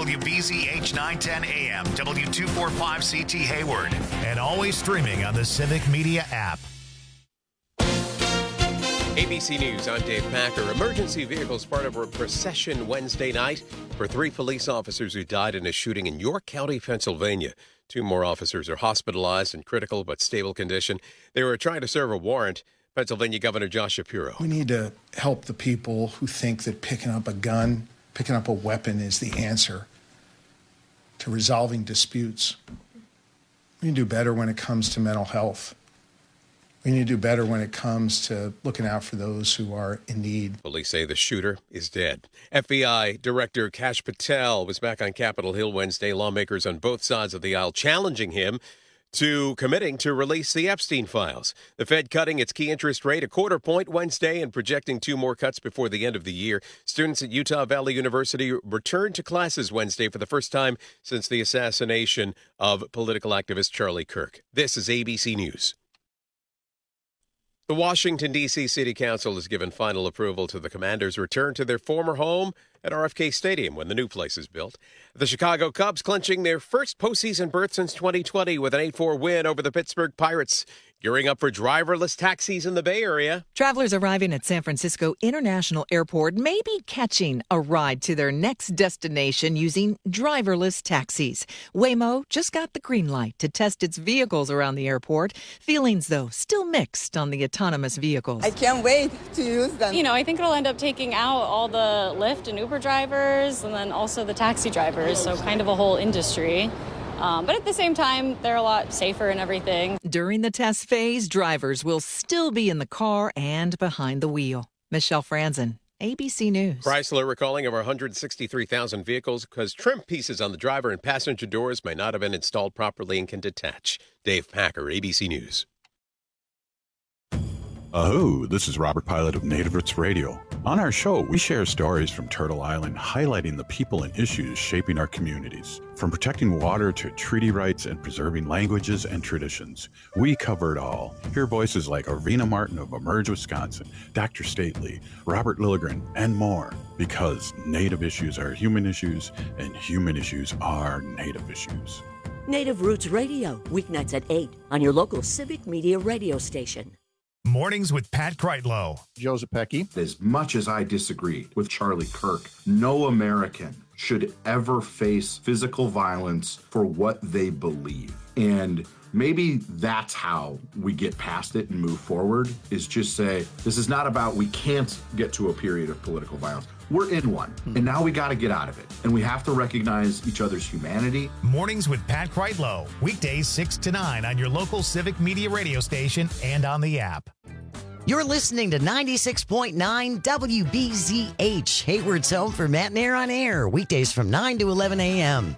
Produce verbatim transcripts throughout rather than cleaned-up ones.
W B Z H nine ten A M, W two forty-five C T Hayward, and always streaming on the Civic Media app. A B C News, I'm Dave Packer. Emergency vehicles part of a procession Wednesday night for three police officers who died in a shooting in York County, Pennsylvania. Two more officers are hospitalized in critical but stable condition. They were trying to serve a warrant. Pennsylvania Governor Josh Shapiro. We need to help the people who think that picking up a gun, picking up a weapon is the answer to resolving disputes. We need to do better when it comes to mental health. We need to do better when it comes to looking out for those who are in need. Police say the shooter is dead. F B I Director Kash Patel was back on Capitol Hill Wednesday. Lawmakers on both sides of the aisle challenging him to committing to release the Epstein files. The Fed cutting its key interest rate a quarter point Wednesday and projecting two more cuts before the end of the year. Students at Utah Valley University returned to classes Wednesday for the first time since the assassination of political activist Charlie Kirk. This is A B C News. The Washington, D C City Council has given final approval to the Commanders' return to their former home at R F K Stadium when the new place is built. The Chicago Cubs clinching their first postseason berth since twenty twenty with an eight four win over the Pittsburgh Pirates. Gearing up for driverless taxis in the Bay Area. Travelers arriving at San Francisco International Airport may be catching a ride to their next destination using driverless taxis. Waymo just got the green light to test its vehicles around the airport. Feelings, though, still mixed on the autonomous vehicles. I can't wait to use them. You know, I think it'll end up taking out all the Lyft and Uber drivers and then also the taxi drivers, so kind of a whole industry. Um, but at the same time, they're a lot safer and everything. During the test phase, drivers will still be in the car and behind the wheel. Michelle Franzen, A B C News. Chrysler recalling over one hundred sixty-three thousand vehicles because trim pieces on the driver and passenger doors may not have been installed properly and can detach. Dave Packer, A B C News. Aho, this is Robert Pilot of Native Roots Radio. On our show, we share stories from Turtle Island highlighting the people and issues shaping our communities. From protecting water to treaty rights and preserving languages and traditions, we cover it all. Hear voices like Arvina Martin of Emerge, Wisconsin, Doctor Stately, Robert Lilligren, and more. Because Native issues are human issues, and human issues are Native issues. Native Roots Radio, weeknights at eight on your local Civic Media radio station. Mornings with Pat Kreitlow. Joe Zepecki. As much as I disagree with Charlie Kirk, no American should ever face physical violence for what they believe. And maybe that's how we get past it and move forward, is just say, this is not about we can't get to a period of political violence. We're in one, and now we got to get out of it. And we have to recognize each other's humanity. Mornings with Pat Kreitlow. Weekdays six to nine on your local Civic Media radio station and on the app. You're listening to ninety-six point nine W B Z H, Hayward's home for Matt and Air on Air, weekdays from nine to eleven a.m.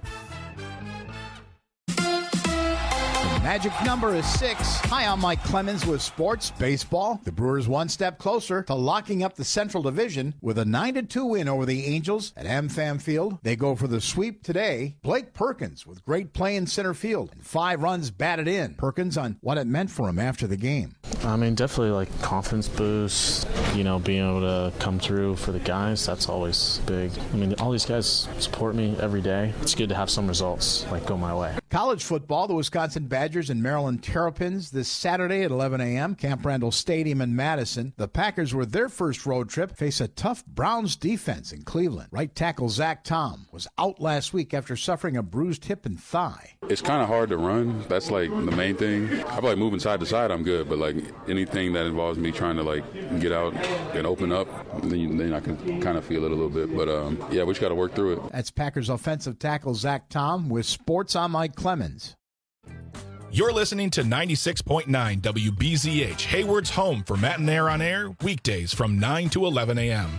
Magic number is six. Hi, I'm Mike Clemens with Sports Baseball. The Brewers one step closer to locking up the Central Division with a nine to two win over the Angels at AmFam Field. They go for the sweep today. Blake Perkins with great play in center field and five runs batted in. Perkins on what it meant for him after the game. I mean, definitely like confidence boost, you know, being able to come through for the guys, that's always big. I mean, all these guys support me every day. It's good to have some results like go my way. College football, the Wisconsin Badgers and Maryland Terrapins this Saturday at eleven a.m. Camp Randall Stadium in Madison. The Packers, with their first road trip, face a tough Browns defense in Cleveland. Right tackle Zach Tom was out last week after suffering a bruised hip and thigh. It's kind of hard to run. That's like the main thing. I feel like moving side to side, I'm good, but like anything that involves me trying to like get out and open up, then, then I can kind of feel it a little bit. But um, yeah, we just got to work through it. That's Packers offensive tackle Zach Tom with Sports. I'm Mike Clemens. You're listening to ninety-six point nine W B Z H, Hayward's home for Matt and Air on Air, weekdays from nine to eleven a.m.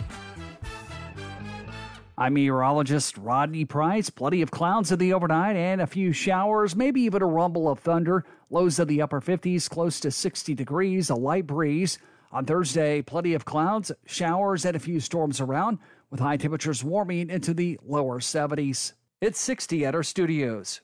I'm meteorologist Rodney Price. Plenty of clouds in the overnight and a few showers, maybe even a rumble of thunder. Lows in the upper fifties, close to sixty degrees, a light breeze. On Thursday, plenty of clouds, showers, and a few storms around, with high temperatures warming into the lower seventies. It's sixty at our studios.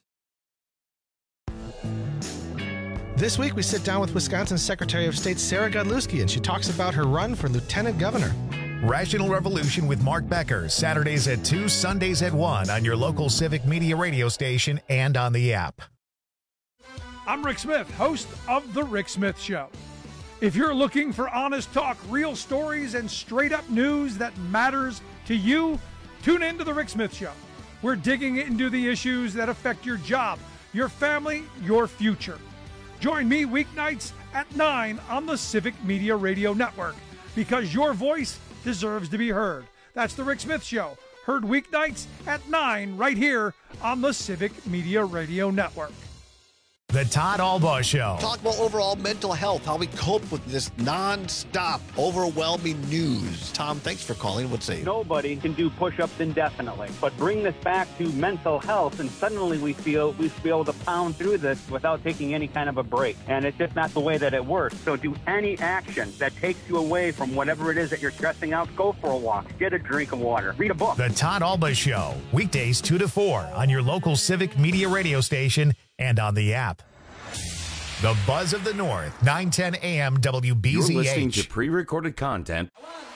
This week, we sit down with Wisconsin Secretary of State Sarah Godlewski, and she talks about her run for lieutenant governor. Rational Revolution with Mark Becker, Saturdays at two, Sundays at one on your local Civic Media radio station and on the app. I'm Rick Smith, host of The Rick Smith Show. If you're looking for honest talk, real stories, and straight-up news that matters to you, tune in to The Rick Smith Show. We're digging into the issues that affect your job, your family, your future. Join me weeknights at nine on the Civic Media Radio Network, because your voice deserves to be heard. That's The Rick Smith Show, heard weeknights at nine right here on the Civic Media Radio Network. The Todd Albaugh Show. Talk about overall mental health, how we cope with this non-stop, overwhelming news. Tom, thanks for calling. What's say? Nobody can do push-ups indefinitely. But bring this back to mental health, and suddenly we feel we should be able to pound through this without taking any kind of a break. And it's just not the way that it works. So do any action that takes you away from whatever it is that you're stressing out. Go for a walk. Get a drink of water. Read a book. The Todd Albaugh Show. Weekdays two to four on your local Civic Media radio station and on the app. The Buzz of the North, nine ten a.m. W B Z H. You're listening to pre-recorded content.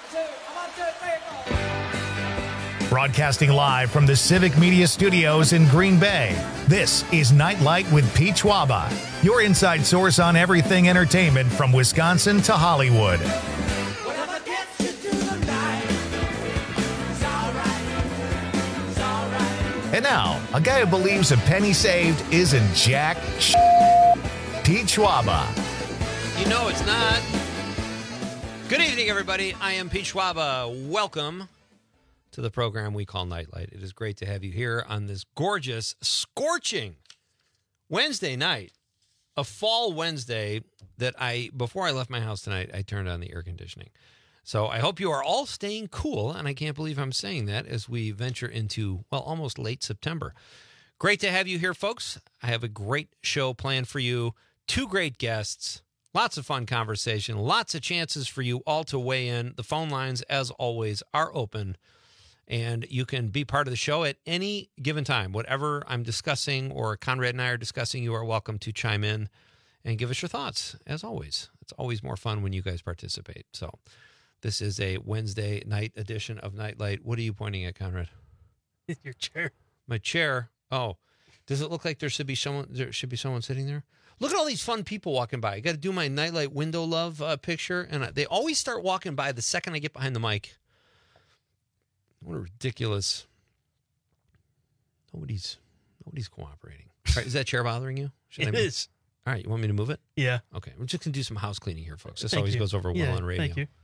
Broadcasting live from the Civic Media Studios in Green Bay, this is Nightlight with Pete Schwaba, your inside source on everything entertainment from Wisconsin to Hollywood. And now, a guy who believes a penny saved isn't jack sh- Pete Schwaba. You know it's not. Good evening, everybody. I am Pete Schwaba. Welcome to the program we call Nightlight. It is great to have you here on this gorgeous, scorching Wednesday night. A fall Wednesday that I, before I left my house tonight, I turned on the air conditioning. So I hope you are all staying cool, and I can't believe I'm saying that as we venture into, well, almost late September. Great to have you here, folks. I have a great show planned for you. Two great guests, lots of fun conversation, lots of chances for you all to weigh in. The phone lines, as always, are open, and you can be part of the show at any given time. Whatever I'm discussing or Conrad and I are discussing, you are welcome to chime in and give us your thoughts, as always. It's always more fun when you guys participate. So this is a Wednesday night edition of Nightlight. What are you pointing at, Conrad? Your chair. My chair? Oh, does it look like there should be someone, there should be someone sitting there? Look at all these fun people walking by. I got to do my Nightlight window love uh, picture, and they always start walking by the second I get behind the mic. What a ridiculous. Nobody's nobody's cooperating. All right, is that chair bothering you? Should It I move? is. All right, you want me to move it? Yeah. Okay, we're just going to do some house cleaning here, folks. This Thank always you. goes over well Yeah, on radio. Thank you.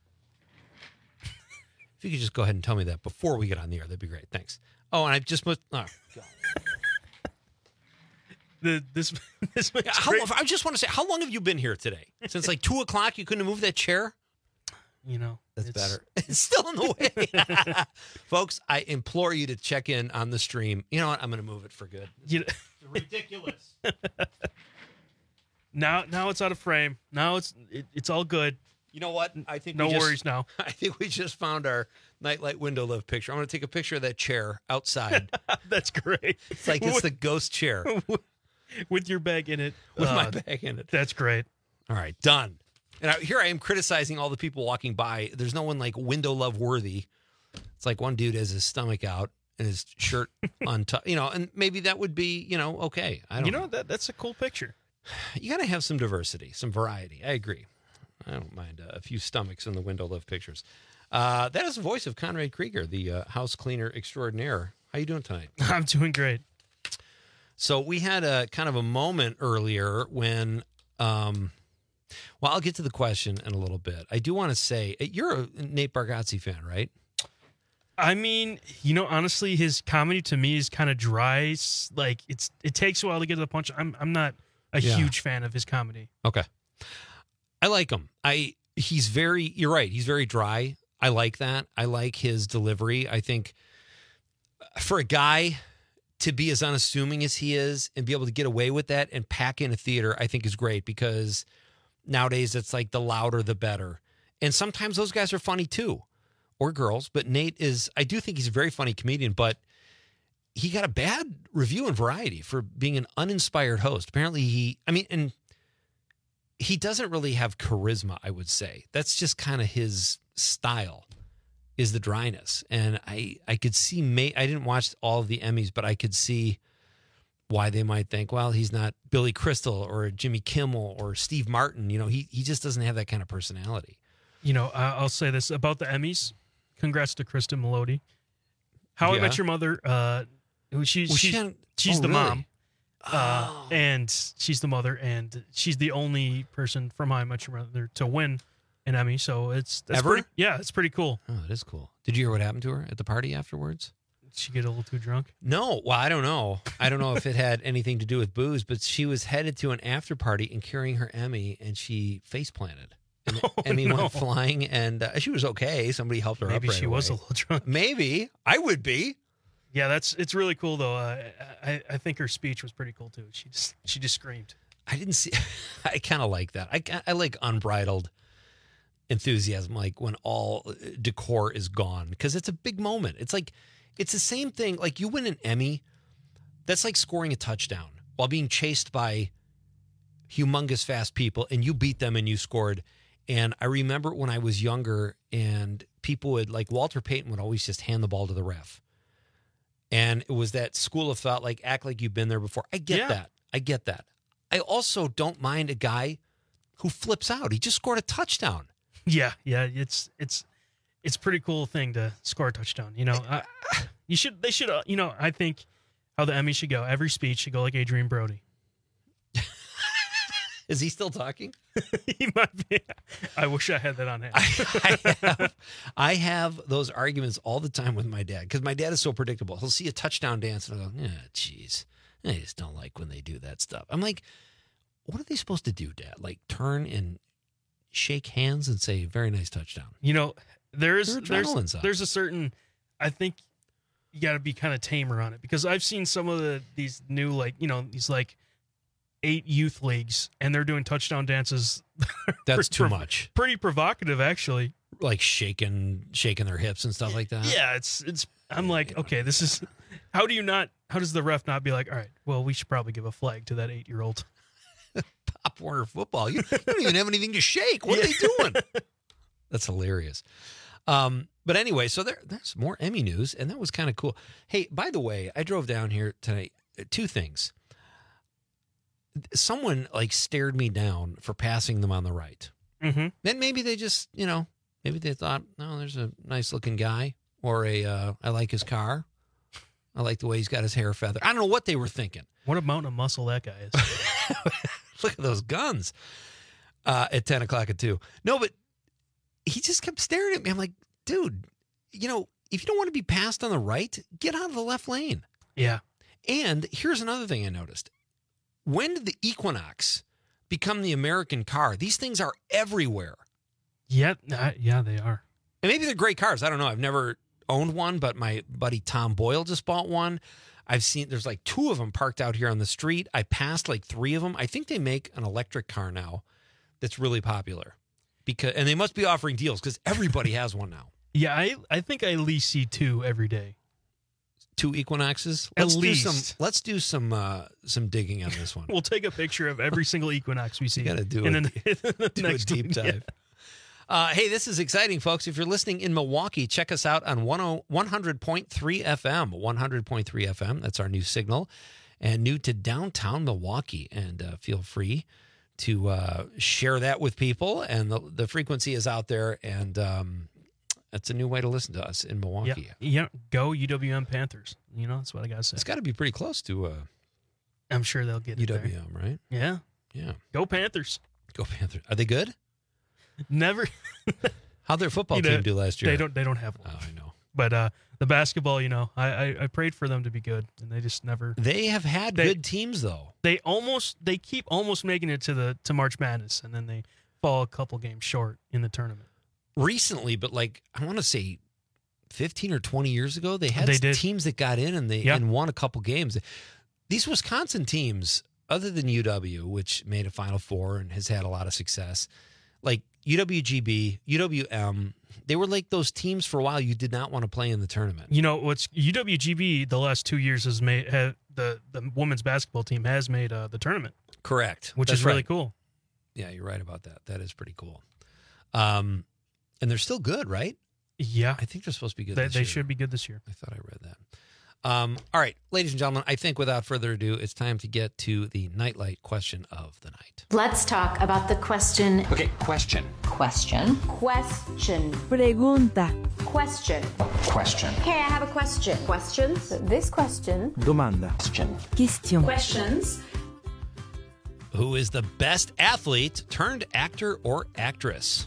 If you could just go ahead and tell me that before we get on the air, that'd be great. Thanks. Oh, and I just moved. Oh, God. The, this, this Yeah, how, I just want to say, how long have you been here today? Since like two o'clock, you couldn't move that chair? You know, that's it's, better. It's still in the way. Folks, I implore you to check in on the stream. You know what? I'm going to move it for good. You know, It's ridiculous. now, now it's out of frame. Now it's it, it's all good. You know what? I think no we just, worries now. I think we just found our Nightlight window live picture. I'm going to take a picture of that chair outside. That's great. It's like it's the ghost chair. With your bag in it. With Uh, my bag in it. That's great. All right, done. And I, here I am criticizing all the people walking by. There's no one like window love worthy. It's like one dude has his stomach out and his shirt on top, you know, and maybe that would be, you know, okay. I don't You know, that that's a cool picture. You got to have some diversity, some variety. I agree. I don't mind uh, a few stomachs in the window love pictures. Uh, that is the voice of Conrad Krieger, the uh, house cleaner extraordinaire. How you doing tonight? I'm doing great. So we had a kind of a moment earlier when, um, well, I'll get to the question in a little bit. I do want to say, you're a Nate Bargatze fan, right? I mean, you know, honestly, his comedy to me is kind of dry. It's like it's it takes a while to get to the punch. I'm I'm not a Yeah. huge fan of his comedy. Okay. I like him. I he's very, you're right. He's very dry. I like that. I like his delivery. I think for a guy to be as unassuming as he is and be able to get away with that and pack in a theater, I think is great, because nowadays it's like the louder, the better. And sometimes those guys are funny too, or girls. But Nate is, I do think he's a very funny comedian, but he got a bad review in Variety for being an uninspired host. Apparently he, I mean, and he doesn't really have charisma, I would say. That's just kind of his style. is the dryness. And I, I could see, may, I didn't watch all of the Emmys, but I could see why they might think, well, he's not Billy Crystal or Jimmy Kimmel or Steve Martin. You know, he, he just doesn't have that kind of personality. You know, uh, I'll say this about the Emmys. Congrats to Kristen Melody. How Yeah. I Met Your Mother, uh, she, Well, she she's, hadn't- she's oh, the really? mom. Uh, and she's the mother, and she's the only person from How I Met Your Mother to win an Emmy. So it's that's Ever? pretty, yeah, it's pretty cool. Oh, it is cool. Did you hear what happened to her at the party afterwards? Did she get a little too drunk? No. Well, I don't know. I don't know if it had anything to do with booze, but she was headed to an after party and carrying her Emmy, and she face planted. And the Oh, Emmy no. went flying, and uh, she was okay. Somebody helped her up. Maybe right she was a away. little drunk. Maybe I would be. Yeah, that's it's really cool though. Uh, I I think her speech was pretty cool too. She just she just screamed. I didn't see. I kind of like that. I I like unbridled enthusiasm, like when all decor is gone, because it's a big moment. It's like it's the same thing. Like you win an Emmy, that's like scoring a touchdown while being chased by humongous fast people, and you beat them and you scored. And I remember when I was younger, and people would like Walter Payton would always just hand the ball to the ref. And it was that school of thought, like, act like you've been there before. I get Yeah. that. I get that. I also don't mind a guy who flips out. He just scored a touchdown. Yeah, yeah, it's it's it's a pretty cool thing to score a touchdown. You know, I, you should they should uh, you know I think how the Emmy should go. Every speech should go like Adrian Brody. Is he still talking? He might be. I wish I had that on hand. I have, I have those arguments all the time with my dad because my dad is so predictable. He'll see a touchdown dance and I'll go, yeah, geez, I just don't like when they do that stuff. I'm like, what are they supposed to do, Dad? Like turn and shake hands and say, very nice touchdown. You know, there's Their there's adrenaline's up. there's a certain. I think you got to be kind of tamer on it because I've seen some of the these new like you know these like eight youth leagues and they're doing touchdown dances. That's too Prov- much. Pretty provocative, actually. Like shaking, shaking their hips and stuff like that. Yeah, it's it's. I'm like, okay, this is. How do you not? How does the ref not be like, all right, well, we should probably give a flag to that eight year old. Pop Warner football. You, you don't even have anything to shake. What are they doing? That's hilarious. Um, but anyway, so there, there's more Emmy news, and that was kind of cool. Hey, by the way, I drove down here tonight. Two things. Someone like stared me down for passing them on the right. Mm-hmm. Then maybe they just, you know, maybe they thought, no, there's a nice looking guy, or a, uh, I like his car. I like the way he's got his hair feathered. I don't know what they were thinking. What a mountain of muscle that guy is. Look at those guns uh, at ten o'clock at two. No, but he just kept staring at me. I'm like, dude, you know, if you don't want to be passed on the right, get out of the left lane. Yeah. And here's another thing I noticed. When did the Equinox become the American car? These things are everywhere. Yeah, uh, yeah, they are. And maybe they're great cars. I don't know. I've never owned one, but my buddy Tom Boyle just bought one. I've seen there's like two of them parked out here on the street. I passed like three of them. I think they make an electric car now that's really popular. Because and they must be offering deals because everybody has one now. Yeah, I I think I at least see two every day. Two Equinoxes. At Let's do least. some. Let's do some uh, some digging on this one. We'll take a picture of every single Equinox we see. Got to do, and a, then the do a next deep one, dive. yeah. Uh, hey, this is exciting, folks. If you're listening in Milwaukee, check us out on one hundred point three F M. one hundred point three F M. That's our new signal. And new to downtown Milwaukee. And uh, feel free to uh, share that with people. And the, the frequency is out there. And um, that's a new way to listen to us in Milwaukee. Yeah, yeah, go U W M Panthers. You know, that's what I got to say. It's got to be pretty close to uh, I'm sure they'll get it U W M, there. right? Yeah. Yeah. Go Panthers. Go Panthers. Are they good? Never. How'd their football You know, team do last year? They don't. They don't have one. Oh, I know. But uh, the basketball, you know, I, I I prayed for them to be good, and they just never. They have had They- good teams, though. They almost. They keep almost making it to the to March Madness, and then they fall a couple games short in the tournament. Recently, but like I want to say fifteen or twenty years ago, they had They did. teams that got in and they Yeah. and won a couple games. These Wisconsin teams, other than U W, which made a Final Four and has had a lot of success, like U W G B, U W M, they were like those teams for a while you did not want to play in the tournament. You know what's U W G B the last two years has made have, the the women's basketball team has made uh, the tournament, Correct. which That's is really right. cool. Yeah, you're right about that. That is pretty cool. Um, and they're still good, right? Yeah. I think they're supposed to be good They, this they year. should be good this year. I thought I read that. Um, all right, ladies and gentlemen, I think without further ado, it's time to get to the Nightlight question of the night. Let's talk about the question. Okay, question. Question. Question. Pregunta. Question. Question. Okay, I have a question. Questions? This question. Domanda. Question. Question. Questions. Who is the best athlete turned actor or actress?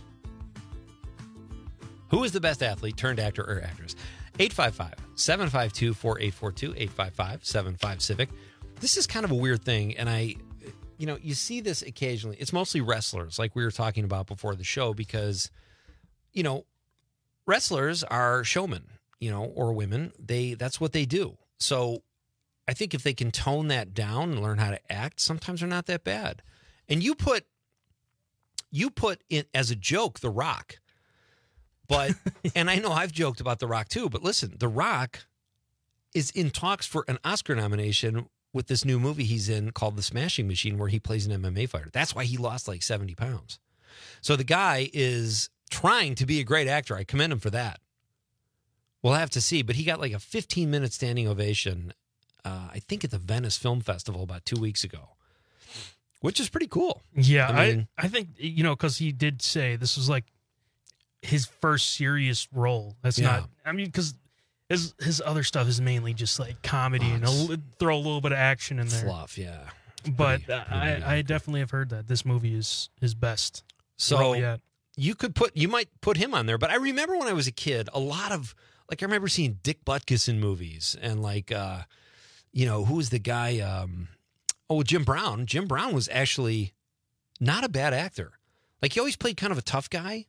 Who is the best athlete turned actor or actress? eight five five, seven five two, four eight four two, eight five five, seven five Civic. This is kind of a weird thing, and I, you know, you see this occasionally. It's mostly wrestlers, like we were talking about before the show, because, you know, wrestlers are showmen, you know, or women. They that's what they do. So I think if they can tone that down and learn how to act, sometimes they're not that bad. And you put, you put in as a joke, The Rock. But, and I know I've joked about The Rock too, but listen, The Rock is in talks for an Oscar nomination with this new movie he's in called The Smashing Machine, where he plays an M M A fighter. That's why he lost like seventy pounds. So the guy is trying to be a great actor. I commend him for that. We'll have to see, but he got like a fifteen minute standing ovation, uh, I think at the Venice Film Festival about two weeks ago, which is pretty cool. Yeah, I mean, I, I think, you know, because he did say this was like his first serious role. That's Yeah. not, I mean, because his, his other stuff is mainly just like comedy Oh, and a, li- throw a little bit of action in there. fluff, yeah. But Pretty- uh, pretty I, I definitely have heard that this movie is his best So role yet. you could put, you might put him on there, but I remember when I was a kid, a lot of, like, I remember seeing Dick Butkus in movies and like, uh, you know, who was the guy? Um, oh, Jim Brown. Jim Brown was actually not a bad actor. Like, he always played kind of a tough guy,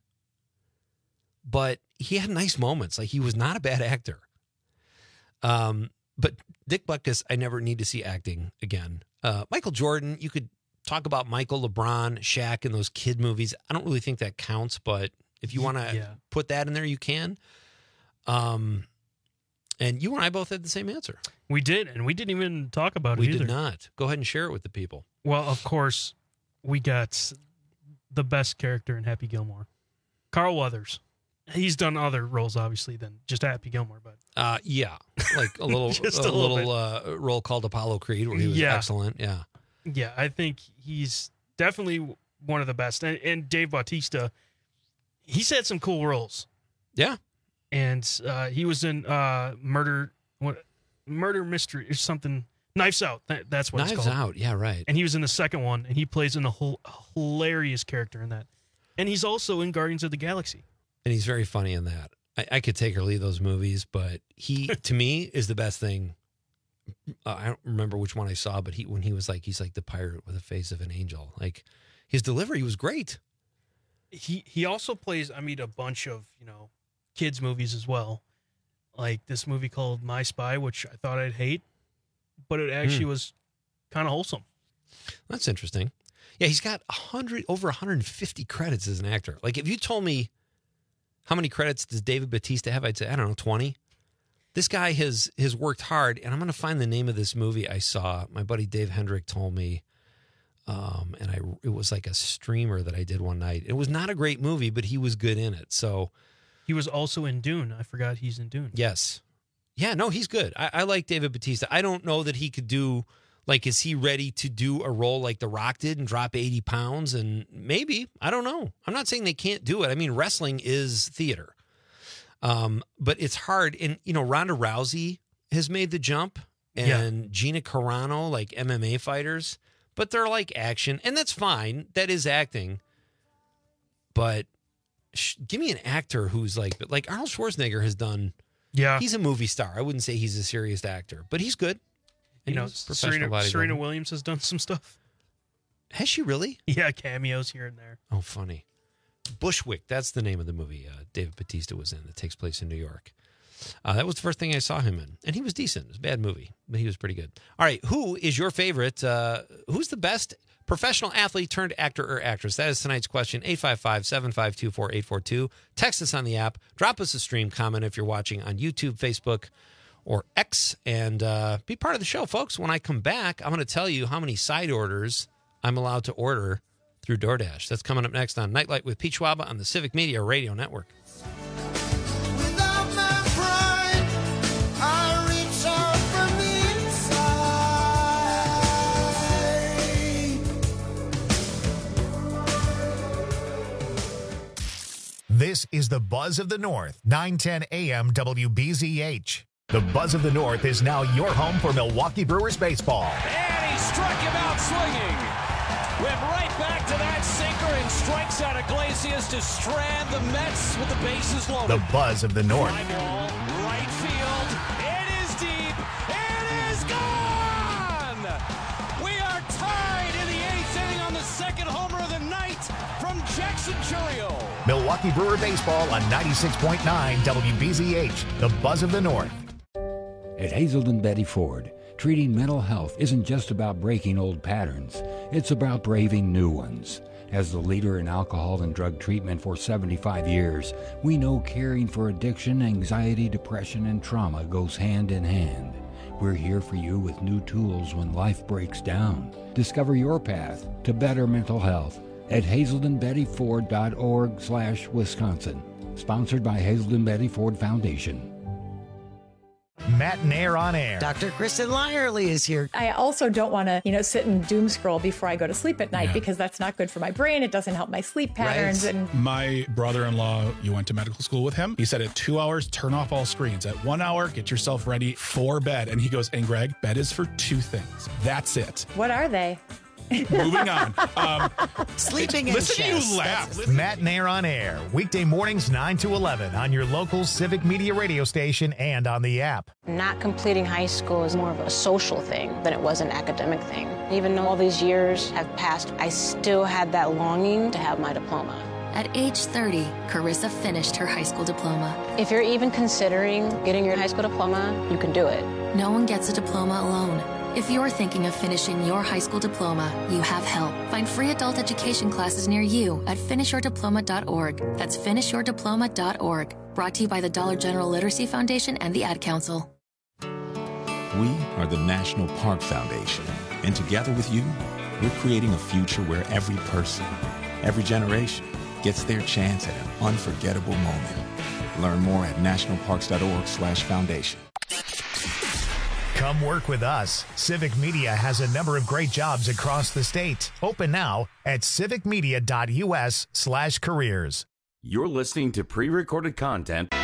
but he had nice moments. Like, he was not a bad actor. Um, but Dick Butkus, I never need to see acting again. Uh, Michael Jordan, you could talk about Michael, LeBron, Shaq, and those kid movies. I don't really think that counts, but if you want to Yeah. put that in there, you can. Um, and you and I both had the same answer. We did, and we didn't even talk about We it either. did not. Go ahead and share it with the people. Well, of course, we got the best character in Happy Gilmore, Carl Weathers. He's done other roles, obviously, than just Happy Gilmore, but Uh, yeah, like a little, Just a a little little uh, role called Apollo Creed, where he was Yeah. excellent. Yeah, yeah, I think he's definitely one of the best. And, and Dave Bautista, he's had some cool roles. Yeah, and uh, he was in uh, Murder, what, Murder Mystery or something. Knives Out. That, that's what Knives it's called. Out. Yeah, right. And he was in the second one, and he plays in a whole hilarious character in that. And he's also in Guardians of the Galaxy. And he's very funny in that. I, I could take or leave those movies, but he, to me, is the best thing. Uh, I don't remember which one I saw, but he when he was like, he's like the pirate with the face of an angel. Like, his delivery was great. He he also plays, I mean, a bunch of, you know, kids movies as well. Like this movie called My Spy, which I thought I'd hate, but it actually Hmm. was kind of wholesome. That's interesting. Yeah, he's got one hundred, over one hundred fifty credits as an actor. Like, if you told me how many credits does David Bautista have, I'd say, I don't know, twenty. This guy has has worked hard, and I'm going to find the name of this movie I saw. My buddy Dave Hendrick told me, um, and I it was like a streamer that I did one night. It was not a great movie, but he was good in it. So He was also in Dune. I forgot he's in Dune. yes, yeah, no, he's good. I, I like David Bautista. I don't know that he could do, like, is he ready to do a role like The Rock did and drop eighty pounds? And maybe, I don't know. I'm not saying they can't do it. I mean, wrestling is theater. Um, but it's hard. And, you know, Ronda Rousey has made the jump, and Gina Carano, like M M A fighters, but they're like action, and that's fine. That is acting. But sh- give me an actor who's like, like Arnold Schwarzenegger has done. Yeah. He's a movie star. I wouldn't say he's a serious actor, but he's good. And You know, he's a professional Serena, bodybuilder. Serena Williams has done some stuff. Has she really? Yeah, cameos here and there. Oh, funny. Bushwick, that's the name of the movie uh, David Bautista was in that takes place in New York. Uh, that was the first thing I saw him in. And he was decent. It was a bad movie, but he was pretty good. All right, who is your favorite? Uh, who's the best professional athlete turned actor or actress? That is tonight's question. eight five five, seven five two, four eight four two. Text us on the app. Drop us a stream comment if you're watching on YouTube, Facebook, or X. And uh, be part of the show, folks. When I come back, I'm going to tell you how many side orders I'm allowed to order through DoorDash. That's coming up next on Nightlight with Pete Schwaba on the Civic Media Radio Network. This is the Buzz of the North, nine ten A M W B Z H. The Buzz of the North is now your home for Milwaukee Brewers baseball. And he struck him out swinging. Went right back to that sinker and strikes out Iglesias to strand the Mets with the bases loaded. The Buzz of the North. Fly ball, right field. It is deep. It is gone. We are tied in the eighth inning on the second homer of the night from Jackson Chourio. Milwaukee Brewer baseball on ninety-six point nine W B Z H. The Buzz of the North. At Hazelden Betty Ford, treating mental health isn't just about breaking old patterns. It's about braving new ones. As the leader in alcohol and drug treatment for seventy-five years, we know caring for addiction, anxiety, depression, and trauma goes hand in hand. We're here for you with new tools when life breaks down. Discover your path to better mental health at hazelden betty ford dot org slash Wisconsin. Sponsored by Hazelden Betty Ford Foundation. Matt and Air on Air. Doctor Kristen Lyerly is here. I also don't want to, you know, sit and doom scroll before I go to sleep at night Yeah. because that's not good for my brain. It doesn't help my sleep patterns. Right. And My brother-in-law, you went to medical school with him. He said at two hours, turn off all screens. At one hour, get yourself ready for bed. And he goes, and Greg, bed is for two things. That's it. what are they? Moving on. Um, Sleeping and listen chess. to you laugh. Matt and Air on Air. Weekday mornings nine to eleven on your local Civic Media radio station and on the app. Not completing high school is more of a social thing than it was an academic thing. Even though all these years have passed, I still had that longing to have my diploma. At age thirty, Carissa finished her high school diploma. If you're even considering getting your high school diploma, you can do it. No one gets a diploma alone. If you're thinking of finishing your high school diploma, you have help. Find free adult education classes near you at finish your diploma dot org. That's finish your diploma dot org. Brought to you by the Dollar General Literacy Foundation and the Ad Council. We are the National Park Foundation, and together with you, we're creating a future where every person, every generation, gets their chance at an unforgettable moment. Learn more at national parks dot org slash foundation. Come work with us. Civic Media has a number of great jobs across the state. Open now at civic media dot u s slash careers. You're listening to pre-recorded content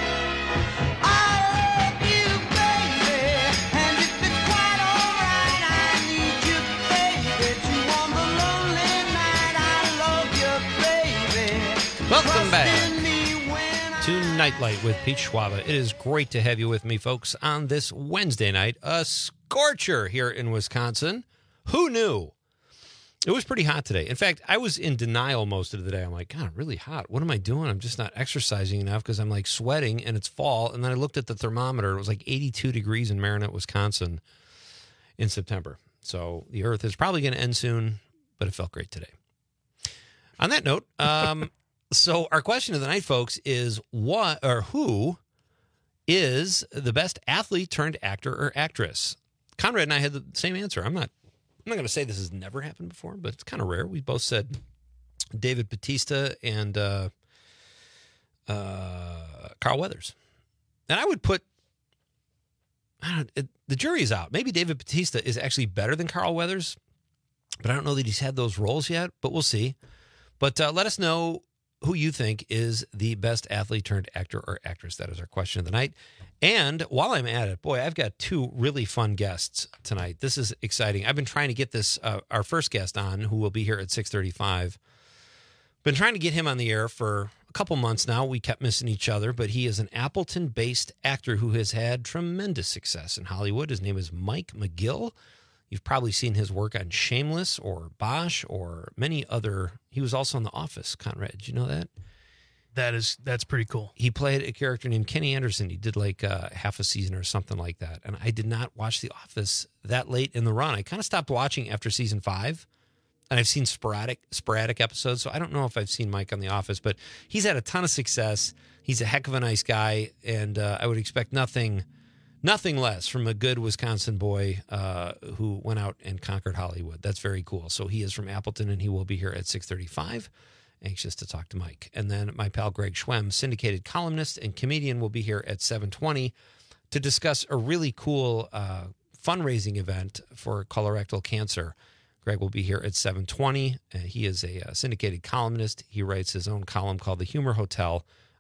Welcome back to Nightlight with Pete Schwaba. It is great to have you with me, folks, on this Wednesday night. A scorcher here in Wisconsin. Who knew? It was pretty hot today. In fact, I was in denial most of the day. I'm like, God, really hot. What am I doing? I'm just not exercising enough because I'm like sweating and it's fall. And then I looked at the thermometer. It was like eighty-two degrees in Marinette, Wisconsin in September. So the earth is probably going to end soon, but it felt great today. On that note, um, so our question of the night, folks, is what or who is the best athlete turned actor or actress? Conrad and I had the same answer. I'm not I'm not going to say this has never happened before, but it's kind of rare. We both said David Bautista and uh, uh, Carl Weathers. And I would put I don't, it, the jury is out. Maybe David Bautista is actually better than Carl Weathers, but I don't know that he's had those roles yet, but we'll see. But uh, let us know who you think is the best athlete turned actor or actress. That is our question of the night. And while I'm at it, boy, I've got two really fun guests tonight. This is exciting. I've been trying to get this, uh, our first guest on, who will be here at six thirty-five. Been trying to get him on the air for a couple months now. We kept missing each other, but he is an Appleton-based actor who has had tremendous success in Hollywood. His name is Mike McGill. You've probably seen his work on Shameless or Bosch or many other. He was also on The Office, Conrad. Did you know that? That is, that's pretty cool. He played a character named Kenny Anderson. He did like uh, half a season or something like that. And I did not watch The Office that late in the run. I kind of stopped watching after season five. And I've seen sporadic sporadic episodes, so I don't know if I've seen Mike on The Office, but he's had a ton of success. He's a heck of a nice guy, and uh, I would expect nothing nothing less from a good Wisconsin boy uh, who went out and conquered Hollywood. That's very cool. So he is from Appleton, and he will be here at six thirty-five. Anxious to talk to Mike. And then my pal Greg Schwemm, syndicated columnist and comedian, will be here at seven twenty to discuss a really cool uh, fundraising event for colorectal cancer. Greg will be here at seven twenty. Uh, he is a uh, syndicated columnist. He writes his own column called The Humor Hotel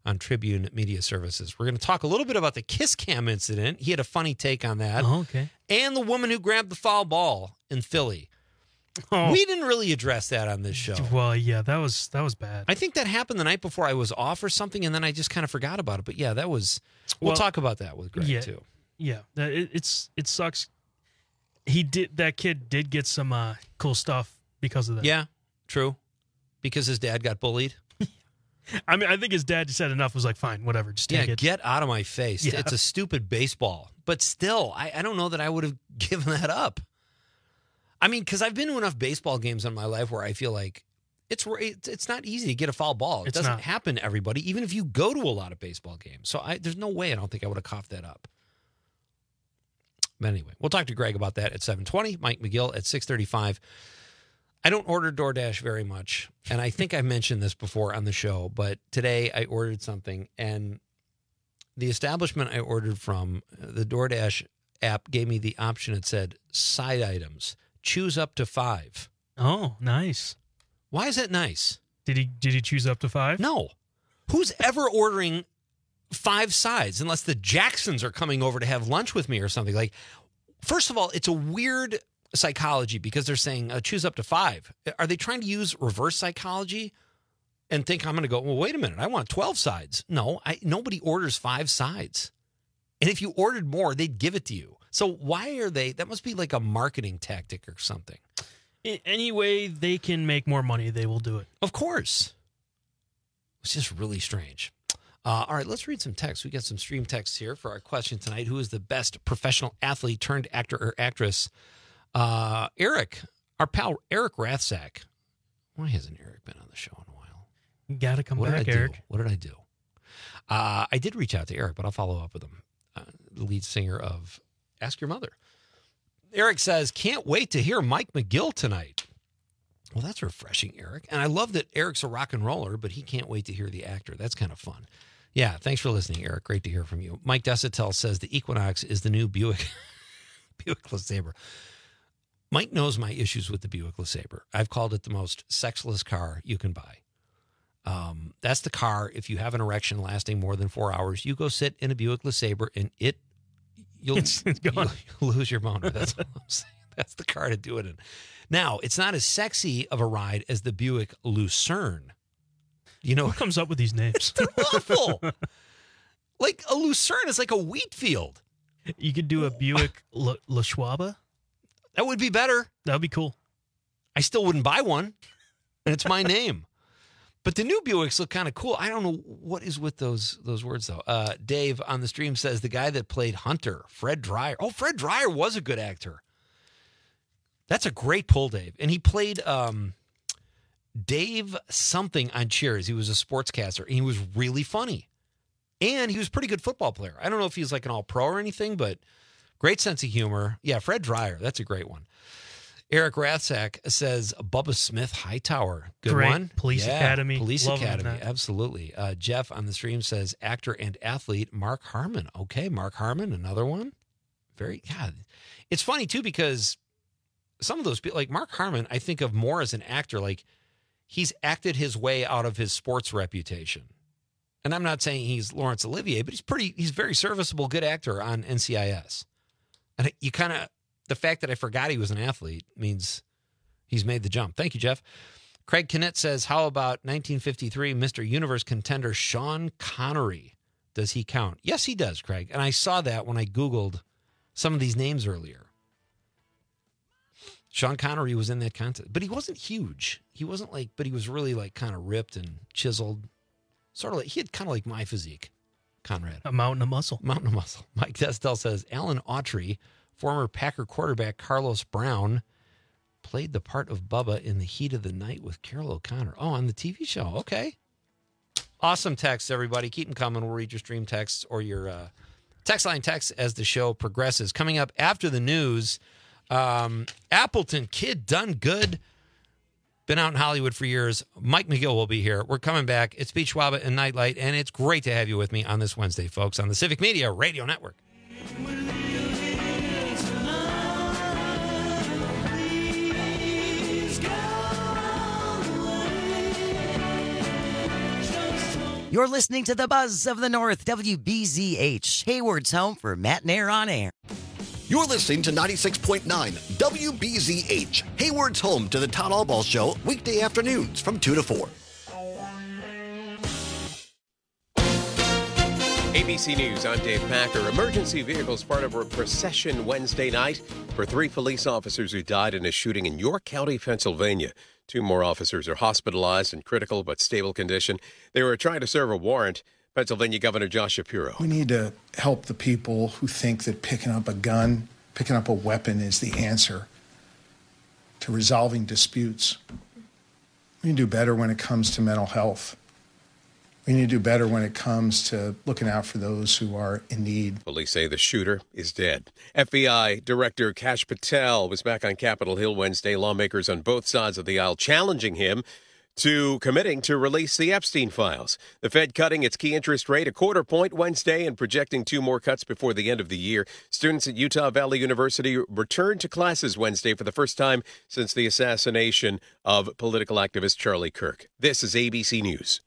on Tribune Media Services. We're going to talk a little bit about the Kiss Cam incident. He had a funny take on that. Oh, okay. And the woman who grabbed the foul ball in Philly. Oh. We didn't really address that on this show. Well, yeah, that was that was bad. I think that happened the night before I was off or something, and then I just kind of forgot about it. But yeah, that was. We'll, Well, talk about that with Greg yeah, too. Yeah, that- it, it's it sucks. He did that kid did get some uh, cool stuff because of that. Yeah, true. Because his dad got bullied. I mean, I think his dad just had enough. Was like, fine, whatever, just take Yeah, it. get out of my face. Yeah. It's a stupid baseball. But still, I, I don't know that I would have given that up. I mean, because I've been to enough baseball games in my life where I feel like it's it's, it's not easy to get a foul ball. It It's doesn't not. happen to everybody, even if you go to a lot of baseball games. So I, there's no way I don't think I would have coughed that up. But anyway, we'll talk to Greg about that at seven twenty. Mike McGill at six thirty-five. I don't order DoorDash very much, and I think I mentioned this before on the show, but today I ordered something, and the establishment I ordered from, the DoorDash app gave me the option. It said, side items, choose up to five. Oh, nice. Why is that nice? Did he did he choose up to five? No. Who's ever ordering five sides unless the Jacksons are coming over to have lunch with me or something? Like, first of all, it's a weird psychology because they're saying uh, choose up to five. Are they trying to use reverse psychology and think I'm going to go, well, wait a minute, I want twelve sides? No, I, nobody orders five sides. And if you ordered more, they'd give it to you. So why are they, that must be like a marketing tactic or something. I- Any way they can make more money, they will do it. Of course. It's just really strange. Uh, all right, let's read some text. We got some stream texts here for our question tonight. Who is the best professional athlete turned actor or actress? Uh, Eric, our pal Eric Rathsack. Why hasn't Eric been on the show in a while? You gotta come what back, did I Eric. Do? What did I do? Uh, I did reach out to Eric, but I'll follow up with him. Uh, the lead singer of Ask Your Mother. Eric says, can't wait to hear Mike McGill tonight. Well, that's refreshing, Eric. And I love that Eric's a rock and roller, but he can't wait to hear the actor. That's kind of fun. Yeah, thanks for listening, Eric. Great to hear from you. Mike Desitel says the Equinox is the new Buick Buick LeSabre. Mike knows my issues with the Buick LeSabre. I've called it the most sexless car you can buy. Um, that's the car, if you have an erection lasting more than four hours, you go sit in a Buick LeSabre and it, you'll, It's gone. you'll lose your boner. That's all I'm saying. That's the car to do it in. Now, it's not as sexy of a ride as the Buick Lucerne. You know, Who comes up with these names? they're awful. Like a Lucerne is like a wheat field. You could do a Buick La, La Schwaba. That would be better. That would be cool. I still wouldn't buy one, and it's my name. But the new Buicks look kind of cool. I don't know what is with those those words, though. Uh, Dave on the stream says the guy that played Hunter, Fred Dreyer. Oh, Fred Dreyer was a good actor. That's a great pull, Dave. And he played um, Dave something on Cheers. He was a sportscaster, and he was really funny. And he was a pretty good football player. I don't know if he's like an all-pro or anything, but great sense of humor. Yeah, Fred Dreyer. That's a great one. Eric Rathsack says Bubba Smith Hightower. Good Great. one. Police Yeah, Academy. Police Love him in Academy. that. Absolutely. Uh, Jeff on the stream says actor and athlete Mark Harmon. Okay, Mark Harmon, another one. Very, God. It's funny, too, because some of those people, like Mark Harmon, I think of more as an actor. Like, he's acted his way out of his sports reputation. And I'm not saying he's Laurence Olivier, but he's pretty, he's a very serviceable, good actor on N C I S. And you kind of, the fact that I forgot he was an athlete means he's made the jump. Thank you, Jeff. Craig Kinnett says, how about nineteen fifty-three Mister Universe contender Sean Connery? Does he count? Yes, he does, Craig. And I saw that when I Googled some of these names earlier. Sean Connery was in that contest, but he wasn't huge. He wasn't like, but he was really like kind of ripped and chiseled. Sort of like, he had kind of like my physique, Conrad. A mountain of muscle. Mountain of muscle. Mike Destel says, Alan Autry, former Packer quarterback Carlos Brown, played the part of Bubba in The Heat of the Night with Carol O'Connor. Oh, on the T V show. Okay. Awesome texts, everybody. Keep them coming. We'll read your stream texts or your uh, text line texts as the show progresses. Coming up after the news, um, Appleton kid done good. Been out in Hollywood for years. Mike McGill will be here. We're coming back. It's Pete Schwaba and Nightlight, and it's great to have you with me on this Wednesday, folks, on the Civic Media Radio Network. You're listening to the Buzz of the North, W B Z H, Hayward's home for Matt Nair on air. You're listening to ninety-six point nine W B Z H, Hayward's home to the Todd Allball Show, weekday afternoons from two to four. A B C News, I'm Dave Packer. Emergency vehicles part of a procession Wednesday night for three police officers who died in a shooting in York County, Pennsylvania. Two more officers are hospitalized in critical but stable condition. They were trying to serve a warrant. Pennsylvania Governor Josh Shapiro. We need to help the people who think that picking up a gun, picking up a weapon is the answer to resolving disputes. We need to do better when it comes to mental health. We need to do better when it comes to looking out for those who are in need. Police say the shooter is dead. F B I Director Kash Patel was back on Capitol Hill Wednesday. Lawmakers on both sides of the aisle challenging him to committing to release the Epstein files. The Fed cutting its key interest rate a quarter point Wednesday and projecting two more cuts before the end of the year. Students at Utah Valley University returned to classes Wednesday for the first time since the assassination of political activist Charlie Kirk. This is A B C News.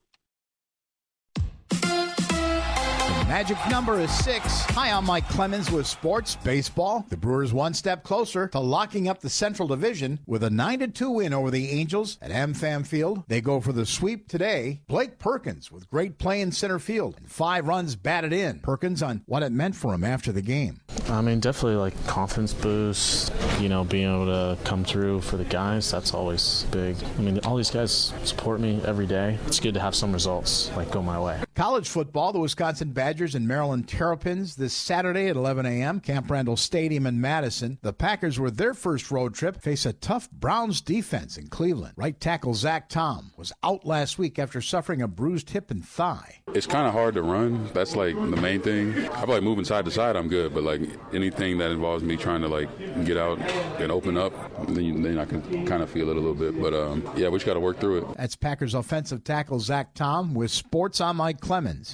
Magic number is six. Hi, I'm Mike Clemens with Sports Baseball. The Brewers one step closer to locking up the Central Division with a nine to two win over the Angels at AmFam Field. They go for the sweep today. Blake Perkins with great play in center field and five runs batted in. Perkins on what it meant for him after the game. I mean, definitely like confidence boost, you know, being able to come through for the guys, that's always big. I mean, all these guys support me every day. It's good to have some results like go my way. College football, the Wisconsin Badgers and Maryland Terrapins this Saturday at eleven a.m. Camp Randall Stadium in Madison. The Packers, with their first road trip, face a tough Browns defense in Cleveland. Right tackle Zach Tom was out last week after suffering a bruised hip and thigh. It's kind of hard to run. That's like the main thing. I feel like moving side to side, I'm good, but like anything that involves me trying to like get out and open up, then, you, then I can kind of feel it a little bit. But um, yeah, we just got to work through it. That's Packers offensive tackle Zach Tom with Sports. I'm Mike Clemens.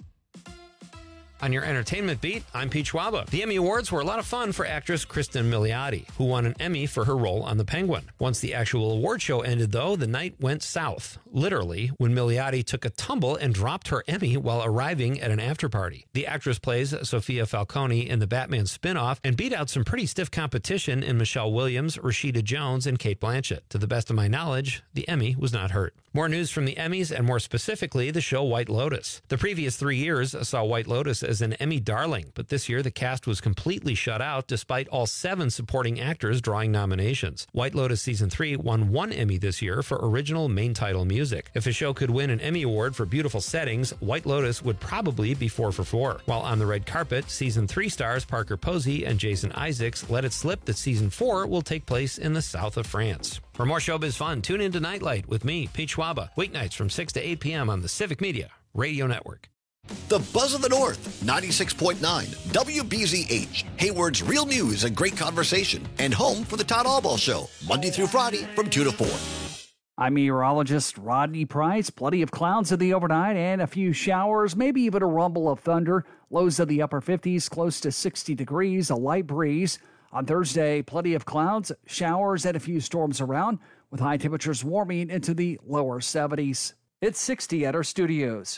On your entertainment beat, I'm Pete Schwaba. The Emmy Awards were a lot of fun for actress Kristen Milioti, who won an Emmy for her role on The Penguin. Once the actual award show ended, though, the night went south. Literally, when Milioti took a tumble and dropped her Emmy while arriving at an after-party. The actress plays Sophia Falcone in the Batman spin-off and beat out some pretty stiff competition in Michelle Williams, Rashida Jones, and Cate Blanchett. To the best of my knowledge, the Emmy was not hurt. More news from the Emmys, and more specifically, the show White Lotus. The previous three years saw White Lotus as an Emmy darling, but this year the cast was completely shut out despite all seven supporting actors drawing nominations. White Lotus Season three won one Emmy this year for original main title music. If a show could win an Emmy Award for beautiful settings, White Lotus would probably be four for four. While on the red carpet, Season three stars Parker Posey and Jason Isaacs let it slip that Season four will take place in the south of France. For more showbiz fun, tune in to Nightlight with me, Pete Schwaba, weeknights from six to eight p.m. on the Civic Media Radio Network. The Buzz of the North, ninety-six point nine W B Z H, Hayward's real news and great conversation, and home for the Todd Allball Show, Monday through Friday from two to four. I'm meteorologist Rodney Price. Plenty of clouds in the overnight and a few showers, maybe even a rumble of thunder. Lows of the upper fifties, close to sixty degrees, a light breeze. On Thursday, plenty of clouds, showers, and a few storms around, with high temperatures warming into the lower seventies. It's sixty at our studios.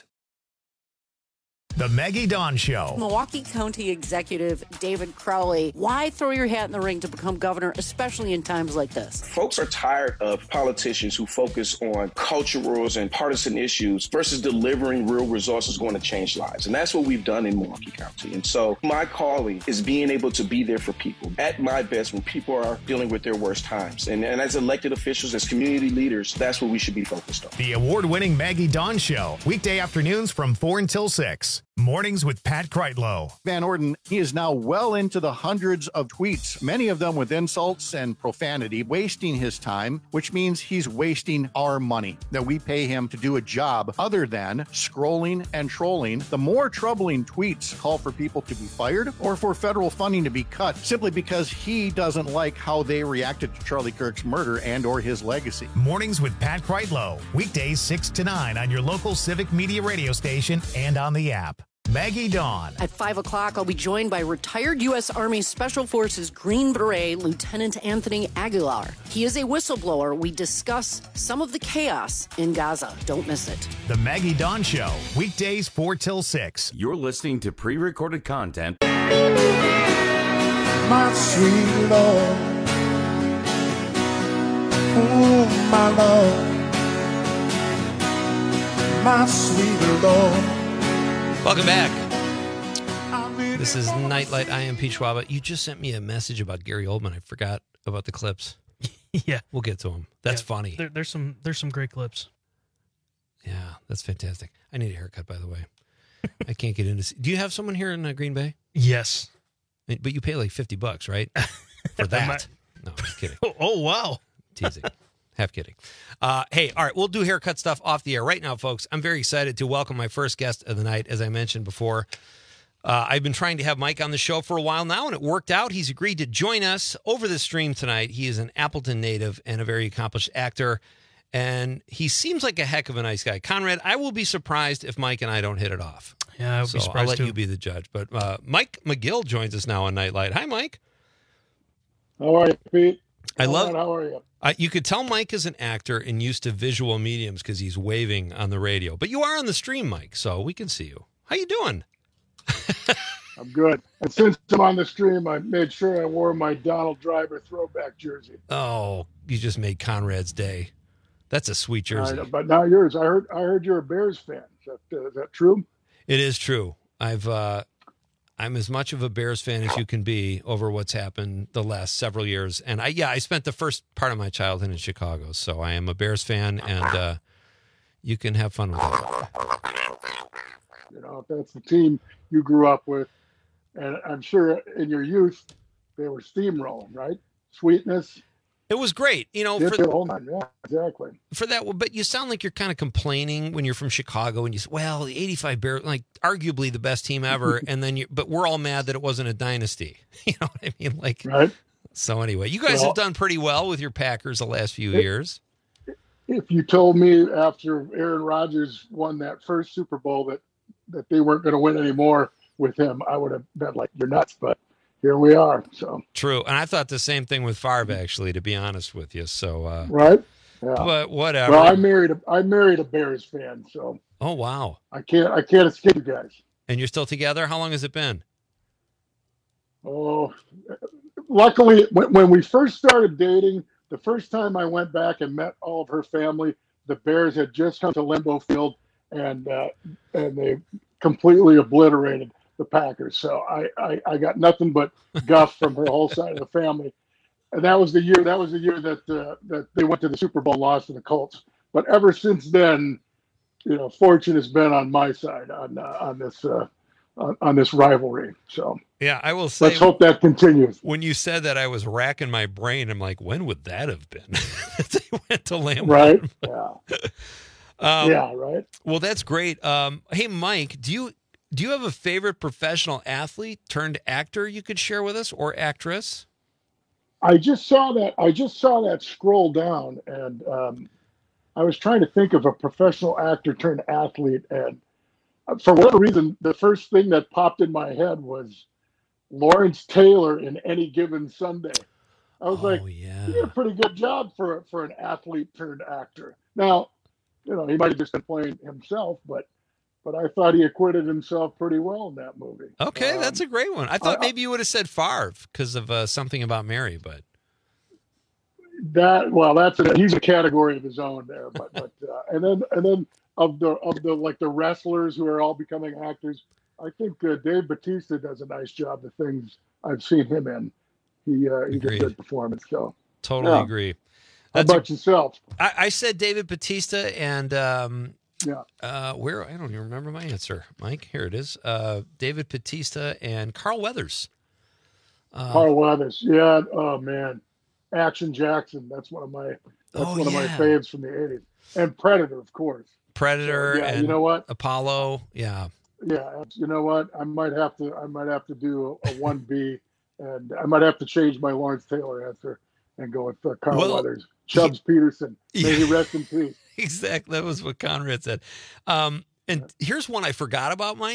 The Maggie Dawn Show. Milwaukee County Executive David Crowley, why throw your hat in the ring to become governor, especially in times like this? Folks are tired of politicians who focus on culturals and partisan issues versus delivering real results that's going to change lives. And that's what we've done in Milwaukee County. And so my calling is being able to be there for people at my best when people are dealing with their worst times. And, and as elected officials, as community leaders, that's what we should be focused on. The award-winning Maggie Dawn Show, weekday afternoons from four until six. Mornings with Pat Kreitlow. Van Orden, he is now well into the hundreds of tweets, many of them with insults and profanity, wasting his time, which means he's wasting our money that we pay him to do a job other than scrolling and trolling. The more troubling tweets call for people to be fired or for federal funding to be cut simply because he doesn't like how they reacted to Charlie Kirk's murder and or his legacy. Mornings with Pat Kreitlow, weekdays six to nine on your local Civic Media radio station and on the app. Maggie Dawn. At five o'clock, I'll be joined by retired U S. Army Special Forces Green Beret Lieutenant Anthony Aguilar. He is a whistleblower. We discuss some of the chaos in Gaza. Don't miss it. The Maggie Dawn Show, weekdays four till six. You're listening to pre-recorded content. My sweet Lord, oh my Lord, my sweet Lord. Welcome back. This is Nightlight. I am Pete Schwaba. You just sent me a message about Gary Oldman. I forgot about the clips. Yeah, we'll get to them. That's yeah, funny. There, there's some there's some great clips. Yeah, that's fantastic. I need a haircut, by the way. I can't get into. Do you have someone here in uh, Green Bay? Yes, but you pay like fifty bucks, right? For that? No, I'm just kidding. Oh, oh wow, teasing. Half kidding. Uh, hey, all right, we'll do haircut stuff off the air right now, folks. I'm very excited to welcome my first guest of the night, as I mentioned before. Uh, I've been trying to have Mike on the show for a while now, and it worked out. He's agreed to join us over the stream tonight. He is an Appleton native and a very accomplished actor, and he seems like a heck of a nice guy. Conrad, I will be surprised if Mike and I don't hit it off. Yeah, I would so be surprised I'll let too. you be the judge. But uh, Mike McGill joins us now on Nightlight. Hi, Mike. How are you, Pete? I love. Right, how are you? Uh, you could tell Mike is an actor and used to visual mediums because he's waving on the radio. But you are on the stream, Mike, so we can see you. How you doing? I'm good. And since I'm on the stream, I made sure I wore my Donald Driver throwback jersey. Oh, you just made Conrad's day. That's a sweet jersey. Right, but now yours. I heard. I heard you're a Bears fan. Is that, uh, is that true? It is true. I've. Uh, I'm as much of a Bears fan as you can be over what's happened the last several years. And I, yeah, I spent the first part of my childhood in Chicago, so I am a Bears fan, and uh, you can have fun with that. You know, if that's the team you grew up with, and I'm sure in your youth they were steamrolling, right? Sweetness. It was great, you know. For, for, hold on. Yeah, exactly. For that, but you sound like you're kind of complaining when you're from Chicago, and you say, "Well, the eighty-five Bears, like arguably the best team ever," and then you, but we're all mad that it wasn't a dynasty. You know what I mean? Like, right. So anyway, you guys well, have done pretty well with your Packers the last few it, years. If you told me after Aaron Rodgers won that first Super Bowl that that they weren't going to win anymore with him, I would have been like, "You're nuts," but here we are. So true, and I thought the same thing with Favre, actually, to be honest with you. So uh, right, yeah. But whatever. Well, I married a I married a Bears fan, so oh wow, I can't I can't escape you guys. And you're still together? How long has it been? Oh, luckily, when, when we first started dating, the first time I went back and met all of her family, the Bears had just come to Limbeau Field, and uh, and they completely obliterated the Packers. So I, I, I got nothing but guff from her whole side of the family. And that was the year, that was the year that, uh, that they went to the Super Bowl, lost to the Colts. But ever since then, you know, fortune has been on my side on, uh, on this, uh, on, on this rivalry. So yeah, I will say, let's hope that continues. When you said that, I was racking my brain. I'm like, when would that have been? They went to Lambeau. Right. Yeah. um, yeah. Right. Well, that's great. Um, hey, Mike, do you, Do you have a favorite professional athlete turned actor you could share with us, or actress? I just saw that. I just saw that scroll down, and um, I was trying to think of a professional actor turned athlete, and for whatever reason, the first thing that popped in my head was Lawrence Taylor in Any Given Sunday. I was oh, like, yeah. he did a pretty good job for for an athlete turned actor. Now, you know, he might have just been playing himself, but. But I thought he acquitted himself pretty well in that movie. Okay, um, that's a great one. I thought I, maybe you would have said Favre because of uh, Something About Mary, but that well, that's a, he's a category of his own there. But but uh, and then and then of the of the like the wrestlers who are all becoming actors, I think uh, Dave Bautista does a nice job. The things I've seen him in, he uh, he's Agreed. a good performance. So totally yeah. agree. That's How about a, yourself? I, I said David Bautista and. Um, Yeah. Uh, where I don't even remember my answer, Mike. Here it is. Uh, David Bautista and Carl Weathers. Uh, Carl Weathers. Yeah. Oh man, Action Jackson. That's one of my. That's oh, one of yeah. my faves from the eighties. And Predator, of course. Predator. So, yeah. And you know what? Apollo. Yeah. Yeah. You know what? I might have to. I might have to do a one B, and I might have to change my Lawrence Taylor answer and go with uh, Carl well, Weathers. Chubbs he, Peterson. May yeah. he rest in peace. Exactly. That was what Conrad said. Um, and here's one I forgot about, Mike.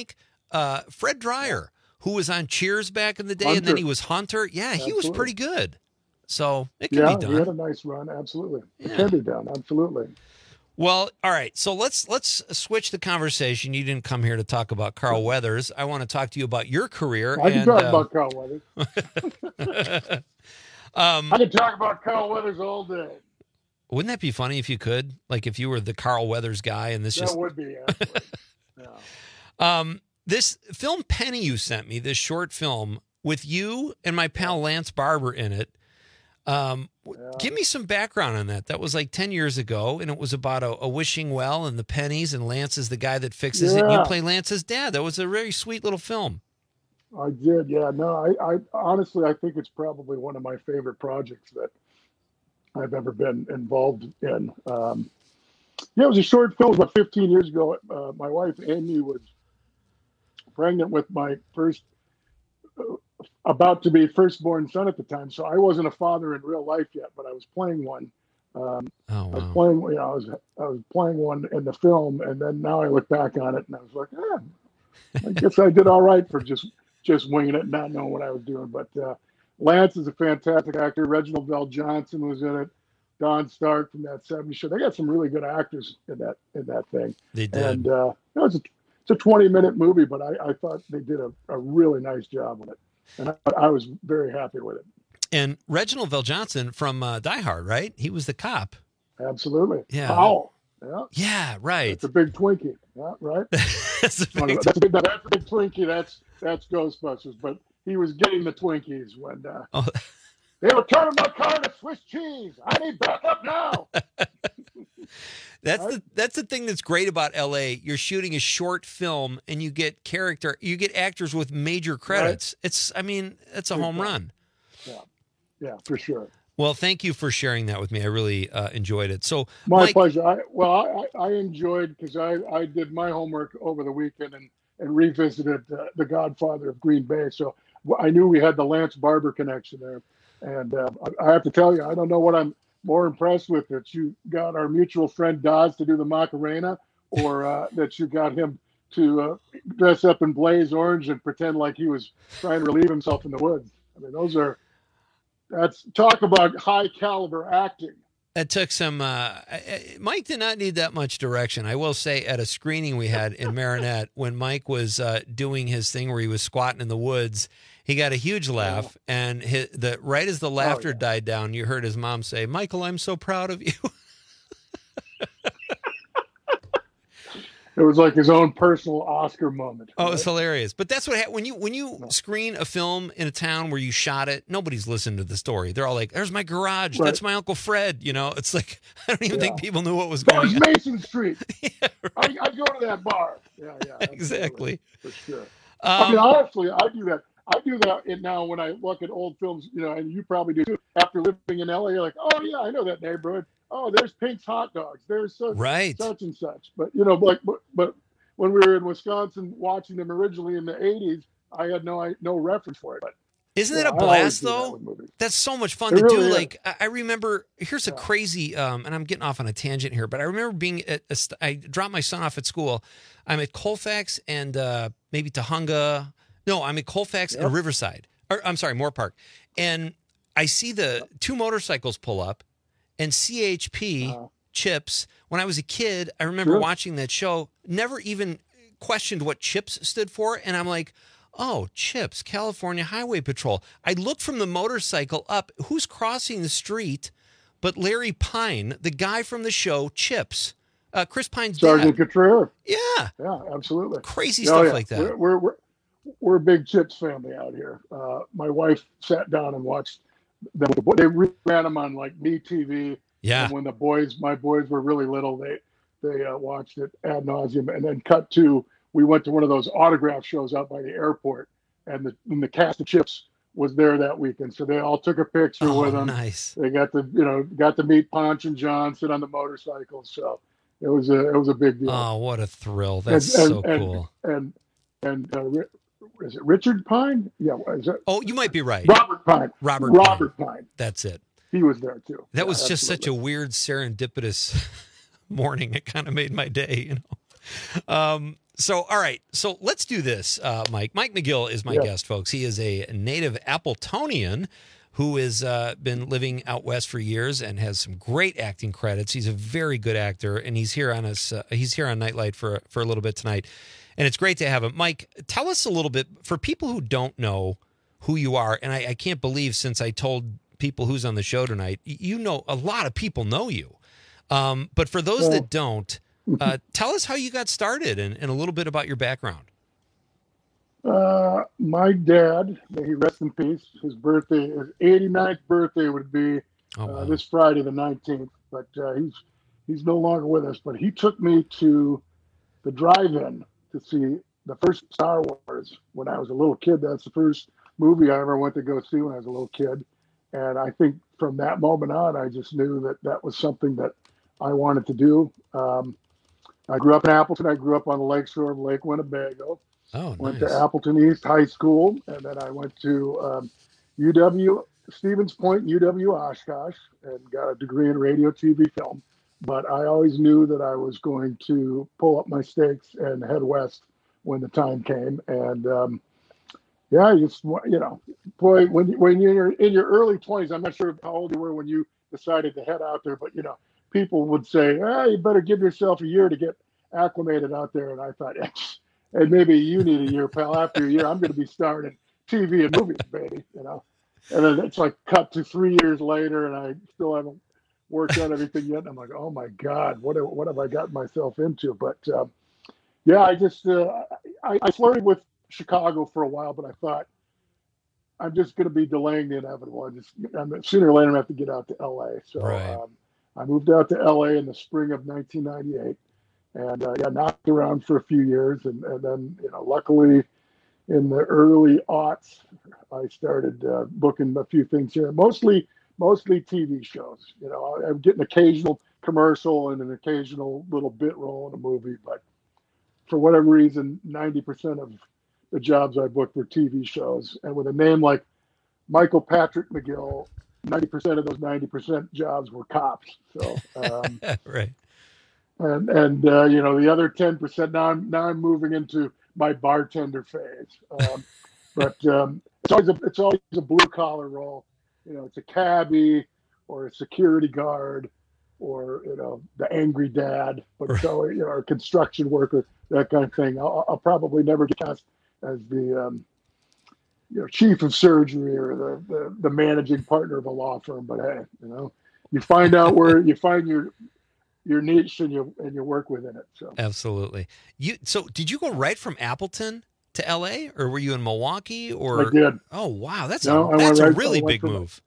uh, Fred Dreyer, who was on Cheers back in the day, Hunter. and then he was Hunter. Yeah, he was Absolutely. pretty good. So it can Yeah, be he had done. a nice run. Absolutely, it Yeah. can be done. Absolutely. Well, all right. So let's let's switch the conversation. You didn't come here to talk about Carl Weathers. I want to talk to you about your career. I can and, talk uh, about Carl Weathers. um, I can talk about Carl Weathers all day. Wouldn't that be funny if you could? Like if you were the Carl Weathers guy and this That just would be. Actually. yeah. um this film Penny you sent me, this short film with you and my pal Lance Barber in it. Um, yeah. Give me some background on that. That was like ten years ago, and it was about a, a wishing well and the pennies, and Lance is the guy that fixes yeah. it. And you play Lance's dad. That was a very sweet little film. I did. Yeah. No, I, I honestly, I think it's probably one of my favorite projects that I've ever been involved in. Um, yeah, it was a short film about fifteen years ago. Uh, my wife, Amy, was pregnant with my first, uh, about to be firstborn son at the time. So I wasn't a father in real life yet, but I was playing one. Um, oh, wow. I was playing, you know, I was, I was playing one in the film, and then now I look back on it and I was like, eh, I guess I did all right for just, just winging it and not knowing what I was doing. But uh, Lance is a fantastic actor. Reginald Vell Johnson was in it. Don Stark from that seventies show. They got some really good actors in that in that thing. They did. And uh, it was a, it's a twenty minute movie, but I, I thought they did a, a really nice job with it, and I, I was very happy with it. And Reginald Vell Johnson from uh, Die Hard, right? He was the cop. Absolutely. Yeah. Powell. Yeah. Yeah. Right. That's a big Twinkie. Yeah. Right. that's, a big that's a big. That's a big Twinkie. That's that's Ghostbusters. But he was getting the Twinkies when. Uh, oh. They were turning my car into Swiss cheese. I need backup now. That's the that's the thing that's great about L A. You're shooting a short film and you get character, you get actors with major credits. Right. It's, I mean, it's a Good home fun. run. Yeah, yeah, for sure. Well, thank you for sharing that with me. I really uh, enjoyed it. So my Mike, pleasure. I, well, I, I enjoyed because I, I did my homework over the weekend and and revisited uh, The Godfather of Green Bay. So I knew we had the Lance Barber connection there. And uh, I have to tell you, I don't know what I'm more impressed with, that you got our mutual friend Dodds to do the Macarena, or uh, that you got him to uh, dress up in blaze orange and pretend like he was trying to relieve himself in the woods. I mean, those are, that's, talk about high caliber acting. It took some, uh, Mike did not need that much direction. I will say at a screening we had in Marinette, when Mike was uh, doing his thing where he was squatting in the woods, he got a huge laugh. Oh. And his, the right as the laughter oh, yeah. died down, you heard his mom say, "Michael, I'm so proud of you." It was like his own personal Oscar moment. Right? Oh, it's hilarious. But that's what ha- when you when you no. screen a film in a town where you shot it, nobody's listening to the story. They're all like, "There's my garage. Right. That's my Uncle Fred." You know, it's like I don't even yeah. think people knew what was going on. That was Mason Street. yeah, right. I, I go to that bar. Yeah, yeah, exactly. For sure. Um, I mean, honestly, I do that. I do that now when I look at old films, you know, and you probably do too. After living in L A, you're like, "Oh yeah, I know that neighborhood. Oh, there's Pink's Hot Dogs. There's such, right. such and such." But you know, like, but, but when we were in Wisconsin watching them originally in the eighties, I had no no reference for it. But isn't it yeah, a blast though? That That's so much fun it to really do. Is. Like I remember, here's a yeah. crazy, um, and I'm getting off on a tangent here, but I remember being at, a, I dropped my son off at school. I'm at Colfax and uh, maybe Tahunga. No, I'm at Colfax yep. and Riverside. Or, I'm sorry, Moore Park, and I see the two motorcycles pull up, and C H P. Uh, Chips. When I was a kid, I remember sure. watching that show, never even questioned what CHIPS stood for. And I'm like, oh, CHIPS, California Highway Patrol. I looked from the motorcycle up. Who's crossing the street but Larry Pine, the guy from the show CHIPS, uh, Chris Pine's Sergeant dad. Couturier. Yeah. Yeah, absolutely. Crazy oh, stuff yeah. like that. We're, we're, we're, we're a big CHIPS family out here. Uh, my wife sat down and watched them. They ran them on like Me T V. Yeah. And when the boys, my boys were really little, they they uh, watched it ad nauseum. And then cut to, we went to one of those autograph shows out by the airport, and the and the cast of CHIPS was there that weekend. So they all took a picture oh, with them. Nice. They got to you know got to meet Ponch and John sit on the motorcycle. So it was a it was a big deal. Oh, what a thrill! That's and, so and, cool. And and, and uh, is it Richard Pine? Yeah. Is it? Oh, you might be right. Robert Pine. Robert. Robert Pine. Pine. That's it. He was there too. That yeah, was just absolutely. such a weird serendipitous morning. It kind of made my day, you know. Um, So, all right. So let's do this, uh, Mike. Mike McGill is my Yeah. guest, folks. He is a native Appletonian who has uh, been living out west for years and has some great acting credits. He's a very good actor, and he's here on us. Uh, he's here on Nightlight for for a little bit tonight, and it's great to have him. Mike, tell us a little bit for people who don't know who you are, and I, I can't believe since I told people who's on the show tonight, you know, a lot of people know you, um, but for those Well, that don't. Uh, tell us how you got started and, and a little bit about your background. Uh, my dad, may he rest in peace, his birthday, his eighty-ninth birthday would be Oh, wow. uh, this Friday, the nineteenth. But uh, he's he's no longer with us. But he took me to the drive-in to see the first Star Wars when I was a little kid. That's the first movie I ever went to go see when I was a little kid. And I think from that moment on, I just knew that that was something that I wanted to do. Um, I grew up in Appleton. I grew up on the lakeshore of Lake Winnebago. Oh, Went nice. to Appleton East High School, and then I went to um, U W Stevens Point, U W Oshkosh, and got a degree in radio, T V, film. But I always knew that I was going to pull up my stakes and head west when the time came. And um, yeah, you just you know, boy, when when you're in your early twenties, I'm not sure how old you were when you decided to head out there, but you know, people would say, ah, you better give yourself a year to get acclimated out there. And I thought, and maybe you need a year, pal. After a year, I'm going to be starring in T V and movies, baby, you know. And then it's like cut to three years later, and I still haven't worked out everything yet. And I'm like, oh, my God, what, what have I gotten myself into? But, um, yeah, I just uh, I, I flirted with Chicago for a while, but I thought, I'm just going to be delaying the inevitable. I just I'm, sooner or later, I'm going to have to get out to L A. So Right. um, I moved out to L A in the spring of nineteen ninety-eight, and uh, yeah, knocked around for a few years, and, and then you know, luckily, in the early aughts, I started uh, booking a few things here, mostly mostly T V shows. You know, I, I'm getting occasional commercial and an occasional little bit role in a movie, but for whatever reason, ninety percent of the jobs I booked were T V shows, and with a name like Michael Patrick McGill, ninety percent of those ninety percent jobs were cops. So, um, right. and and uh, you know, the other ten percent. Now I'm now I'm moving into my bartender phase. Um, but um, it's always a it's always a blue collar role. You know, it's a cabbie or a security guard or you know the angry dad. But it's always, you know, a construction worker, that kind of thing. I'll, I'll probably never get cast as the um, you know, chief of surgery or the, the, the managing partner of a law firm. But hey, you know, you find out where you find your your niche and you and you work within it. So Absolutely. You so did you go right from Appleton to L A, or were you in Milwaukee? Or I did. Oh wow, that's No, I a went that's a right- really I went big from- move.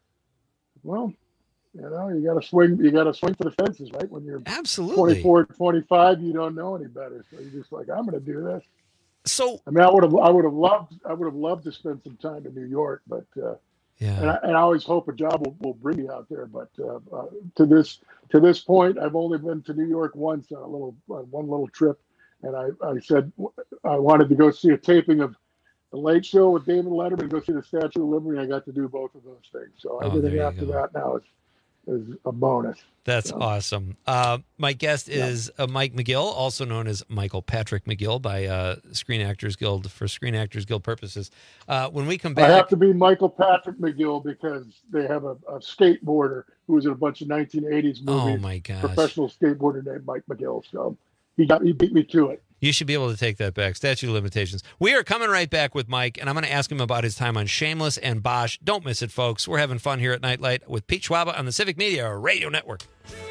well, you know, you got to swing. You got to swing for the fences, right? When you're Absolutely. twenty-four, twenty-five, you don't know any better, so you're just like, I'm going to do this. So I mean, I would have, I would have loved, I would have loved to spend some time in New York, but uh, yeah, and I, and I always hope a job will, will bring me out there. But uh, uh, to this to this point, I've only been to New York once on a little on one little trip, and I, I said I wanted to go see a taping of The Late Show with David Letterman, and go see the Statue of Liberty. I got to do both of those things. So Oh, everything there you after go. that now is is a bonus. That's So, awesome. Uh, my guest is uh, Mike McGill, also known as Michael Patrick McGill by uh, Screen Actors Guild for Screen Actors Guild purposes. Uh, when we come I have back, to be Michael Patrick McGill because they have a, a skateboarder who was in a bunch of nineteen eighties movies. Oh, my gosh. Professional skateboarder named Mike McGill. So he got he beat me to it. you should be able to take that back. Statute of limitations. We are coming right back with Mike, and I'm going to ask him about his time on Shameless and Bosch. Don't miss it, folks. We're having fun here at Nightlight with Pete Schwaba on the Civic Media Radio Network.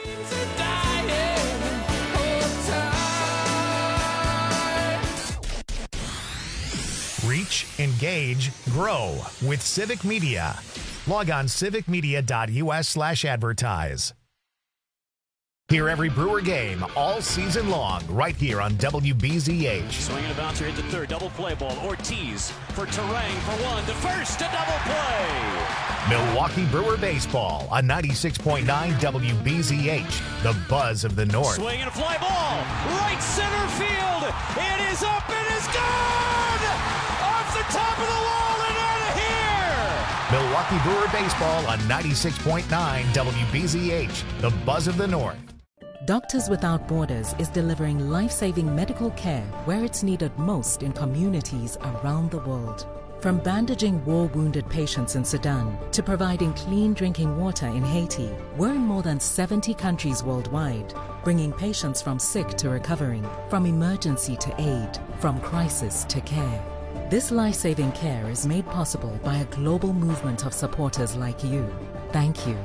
Reach, engage, grow with Civic Media. Log on civicmedia.us slash advertise. Hear every Brewer game all season long right here on W B Z H. Swinging a bouncer hit the third. Double play ball. Ortiz for Terang for one. To first, a double play. Milwaukee Brewer Baseball on ninety-six point nine W B Z H, the buzz of the North. Swinging a fly ball. Right center field. It is up and is gone. Off the top of the wall and out of here. Milwaukee Brewer Baseball on ninety-six point nine W B Z H, the buzz of the North. Doctors Without Borders is delivering life-saving medical care where it's needed most in communities around the world. From bandaging war-wounded patients in Sudan to providing clean drinking water in Haiti, we're in more than seventy countries worldwide, bringing patients from sick to recovering, from emergency to aid, from crisis to care. This life-saving care is made possible by a global movement of supporters like you. Thank you.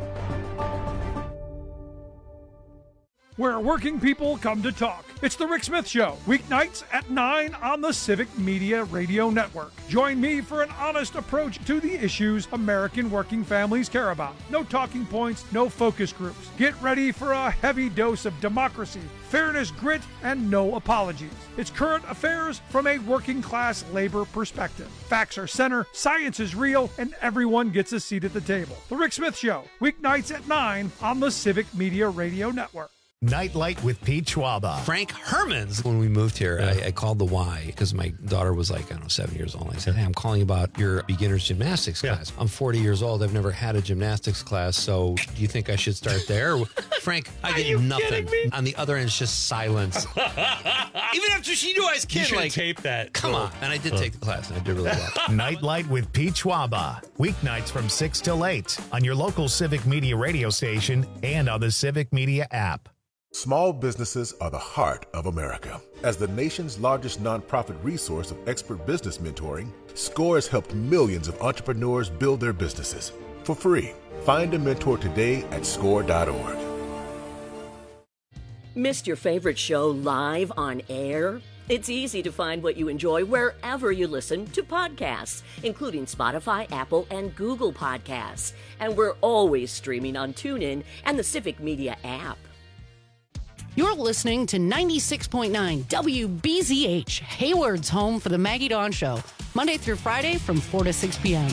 Where working people come to talk. It's the Rick Smith Show, weeknights at nine on the Civic Media Radio Network. Join me for an honest approach to the issues American working families care about. No talking points, no focus groups. Get ready for a heavy dose of democracy, fairness, grit, and no apologies. It's current affairs from a working class labor perspective. Facts are center, science is real, and everyone gets a seat at the table. The Rick Smith Show, weeknights at nine on the Civic Media Radio Network. Nightlight with Pete Schwaba. Frank Hermans. When we moved here, yeah. I, I called the Y because my daughter was like, I don't know, seven years old. I said, hey, I'm calling about your beginner's gymnastics yeah. class. I'm forty years old. I've never had a gymnastics class. So do you think I should start there? Frank, I get nothing. On the other end, it's just silence. Even after she knew I was kidding. You should like, tape that. Come on. And I did oh. take the class, and I did really well. Nightlight with Pete Schwaba. Weeknights from six till eight on your local Civic Media radio station and on the Civic Media app. Small businesses are the heart of America. As the nation's largest nonprofit resource of expert business mentoring, SCORE has helped millions of entrepreneurs build their businesses for free. Find a mentor today at score dot org. Missed your favorite show live on air? It's easy to find what you enjoy wherever you listen to podcasts, including Spotify, Apple, and Google Podcasts. And we're always streaming on TuneIn and the Civic Media app. You're listening to ninety-six point nine W B Z H, Hayward's home for the Maggie Dawn Show, Monday through Friday from four to six p.m.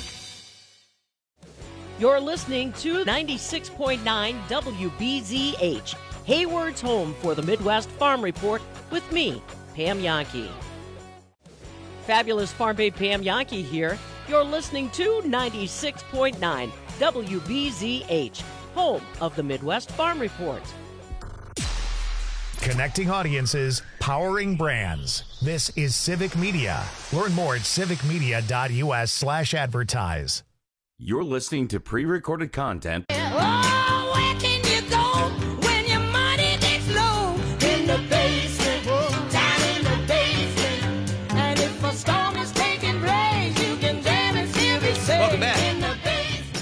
You're listening to ninety-six point nine W B Z H, Hayward's home for the Midwest Farm Report with me, Pam Yankee. Fabulous Farm Babe Pam Yankee here. You're listening to ninety-six point nine W B Z H, home of the Midwest Farm Report. Connecting audiences, powering brands. This is Civic Media. Learn more at civicmedia.us slash advertise. You're listening to pre-recorded content. Oh, where can you go when your money gets low? In the basement, down in the basement. And if a storm is taking place, you can jam and still be safe. Welcome back. In the basement.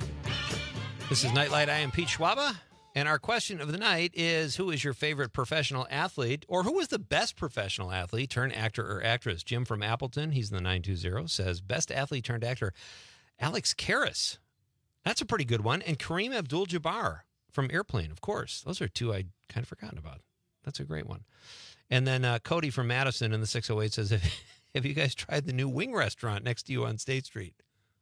This is Nightlight. I am Pete Schwaba. And our question of the night is, who is your favorite professional athlete, or who was the best professional athlete turned actor or actress? Jim from Appleton, he's in the nine two zero, says, best athlete turned actor, Alex Karras. That's a pretty good one. And Kareem Abdul-Jabbar from Airplane, of course. Those are two I'd kind of forgotten about. That's a great one. And then uh, Cody from Madison in the six oh eight says, have, have you guys tried the new wing restaurant next to you on State Street?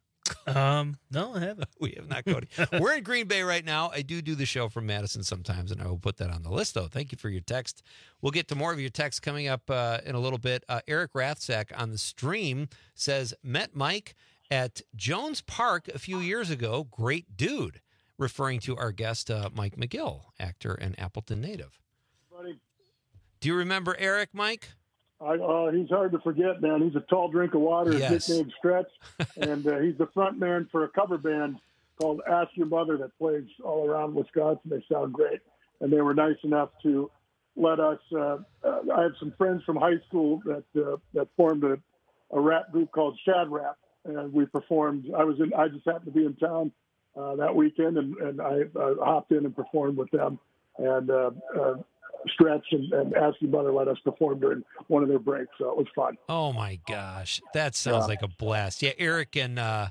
Um, no, I haven't. We have not, Cody. We're in Green Bay right now. I do do the show from Madison sometimes, and I will put that on the list, though. Thank you for your text. We'll get to more of your texts coming up uh, in a little bit. Uh, Eric Rathsack on the stream says, met Mike at Jones Park a few years ago. Great dude, referring to our guest, uh, Mike McGill, actor and Appleton native. Buddy. Do you remember Eric, Mike? I, uh, he's hard to forget, man. He's a tall drink of water. Yes. His nickname Stretch, and uh, he's the front man for a cover band called Ask Your Mother that plays all around Wisconsin. They sound great, and they were nice enough to let us. Uh, uh, I have some friends from high school that uh, that formed a, a rap group called Shad Rap, and we performed. I was in. I just happened to be in town uh, that weekend, and, and I uh, hopped in and performed with them, and. Uh, uh, Stretch and, and Ask Your Mother let us perform during one of their breaks, so it was fun. Oh my gosh, that sounds Yeah. like a blast! Yeah, Eric and uh,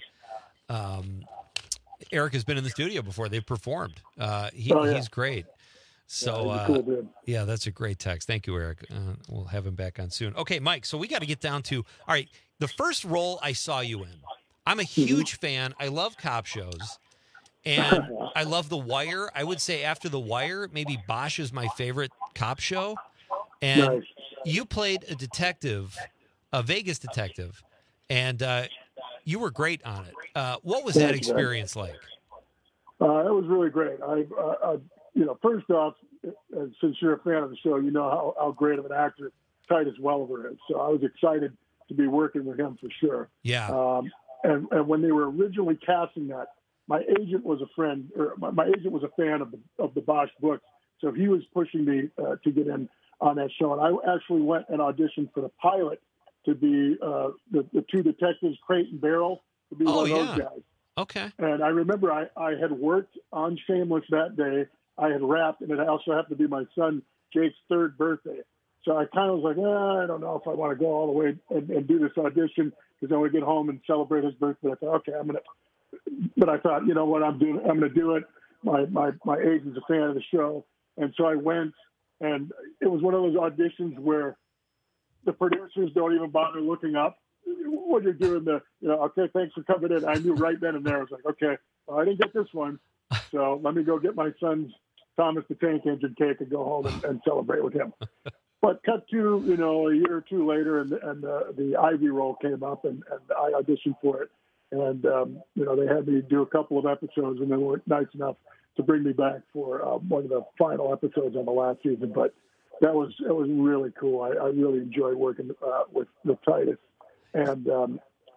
um, Eric has been in the studio before. They've performed. Uh, he, Oh, yeah. He's great. So Yeah, he's a uh, cool dude. yeah, that's a great text. Thank you, Eric. Uh, we'll have him back on soon. Okay, Mike. So we got to get down to all right. The first role I saw you in. I'm a huge fan. I love cop shows. And I love The Wire. I would say after The Wire, maybe Bosch is my favorite cop show. And Nice. you played a detective, a Vegas detective, and uh, you were great on it. Uh, what was that Thank you, man. experience like? Uh, it was really great. I, uh, you know, first off, uh, since you're a fan of the show, you know how, how great of an actor Titus Welliver is. So I was excited to be working with him for sure. Yeah. Um, and, and when they were originally casting that, my agent was a friend, or my, my agent was a fan of the of the Bosch books, so he was pushing me uh, to get in on that show. And I actually went and auditioned for the pilot to be uh, the, the two detectives, Crate and Barrel, to be Oh, one of yeah. those guys. Okay. And I remember I, I had worked on Shameless that day. I had rapped, and it also happened to be my son Jake's third birthday. So I kind of was like, eh, I don't know if I want to go all the way and, and do this audition because I want to get home and celebrate his birthday. I thought, okay, I'm going to, but I thought, you know what, I'm doing, I'm going to do it. My, my, my agent's a fan of the show. And so I went, and it was one of those auditions where the producers don't even bother looking up when you're doing the, you know, okay, thanks for coming in. I knew right then and there, I was like, okay, well, I didn't get this one. So let me go get my son's Thomas the Tank Engine cake and go home and, and celebrate with him. But cut to, you know, a year or two later, and, and uh, the Ivy role came up, and, and I auditioned for it. And, um, you know, they had me do a couple of episodes, and they were nice enough to bring me back for uh, one of the final episodes on the last season. But that was it was really cool. I, I really enjoyed working uh, with, with Titus. And, um,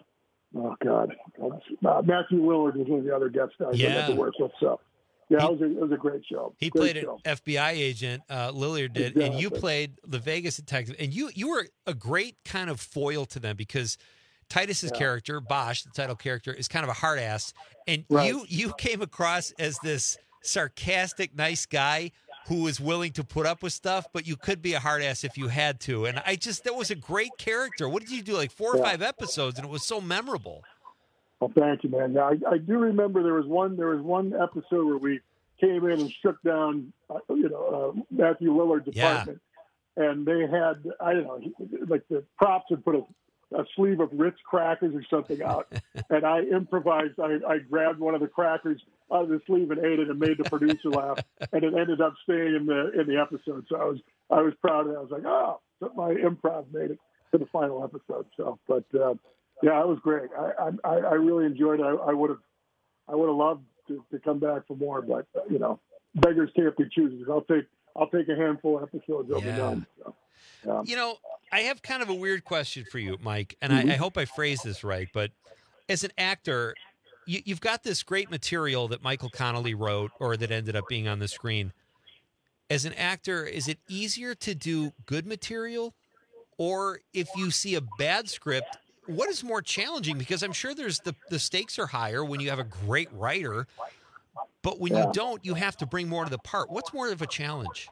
oh, God, uh, Matthew Willard was one of the other guest stars I had to work with. So, yeah, He- it was a, it was a great show. He Great played show. an F B I agent, uh, Lillard did, and you Exactly. played the Vegas detective. And you you were a great kind of foil to them because Titus's Yeah. character, Bosch, the title character, is kind of a hard ass, and Right. you you came across as this sarcastic, nice guy who is willing to put up with stuff, but you could be a hard ass if you had to. And I just that was a great character. What did you do? Like four or Yeah. five episodes, and it was so memorable. Well, thank you, man. Yeah, I, I do remember there was one there was one episode where we came in and shook down, uh, you know, uh, Matthew Lillard's Yeah. apartment, and they had I don't know, he- like the props had put a, a sleeve of Ritz crackers or something out, and I improvised. I, I grabbed one of the crackers out of the sleeve and ate it, and made the producer laugh, and it ended up staying in the in the episode. So I was I was proud of it. I was like, oh, my improv made it to the final episode. So, but uh, yeah, it was great. I I, I really enjoyed it. I would have I would have loved to, to come back for more, but uh, you know, beggars can't be choosers. I'll take I'll take a handful of episodes. They'll Yeah. be done. So, yeah. You know, I have kind of a weird question for you, Mike, and Mhm. I, I hope I phrase this right. But as an actor, you, you've got this great material that Michael Connolly wrote, or that ended up being on the screen. As an actor, is it easier to do good material, or if you see a bad script, what is more challenging? Because I'm sure there's the the stakes are higher when you have a great writer, but when Yeah. you don't, you have to bring more to the part. What's more of a challenge?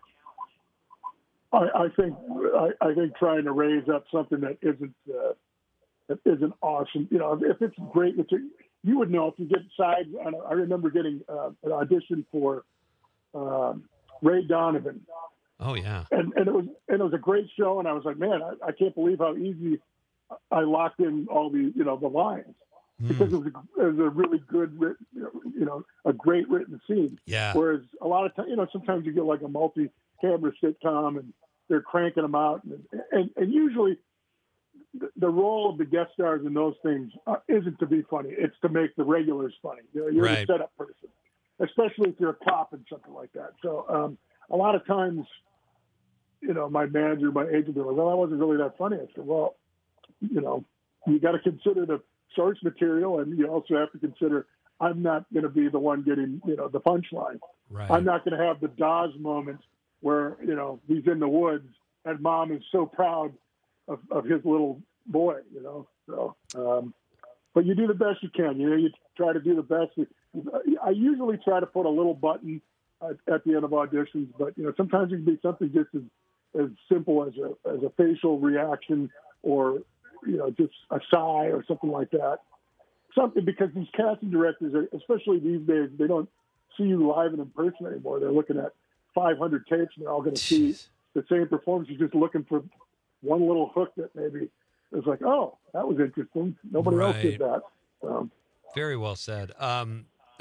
I, I think I, I think trying to raise up something that isn't uh, that isn't awesome. You know, if it's great, it's a, you would know if you get sides. I, don't- I remember getting uh, an audition for um, Ray Donovan, Oh yeah, and, and it was and it was a great show. And I was like, man, I, I can't believe how easy I locked in all the you know the lines because it was, a, it was a really good written, you know, a great written scene. Yeah. Whereas a lot of times, you know, sometimes you get like a multi-camera sitcom and they're cranking them out, and and, and usually the, the role of the guest stars in those things uh, isn't to be funny; it's to make the regulars funny. You know, you're Right. the setup person, especially if you're a cop and something like that. So um, a lot of times, you know, my manager, my agent, they're like, "Well, that wasn't really that funny." I said, "Well, you know, you got to consider the source material, and you also have to consider I'm not going to be the one getting, you know, the punchline. Right. I'm not going to have the Dawes moment where, you know, he's in the woods and mom is so proud of, of his little boy, you know. So, um, but you do the best you can. You know, you try to do the best. I usually try to put a little button at, at the end of auditions, but you know, sometimes it can be something just as, as simple as a as a facial reaction, or you know, just a sigh or something like that. Something, because these casting directors, are, especially these days, they don't see you live and in person anymore. They're looking at five hundred tapes, and they're all going to see the same performance. You're just looking for one little hook that maybe is like, oh, that was interesting. Nobody else did Right. that. Um, Very well said. Um,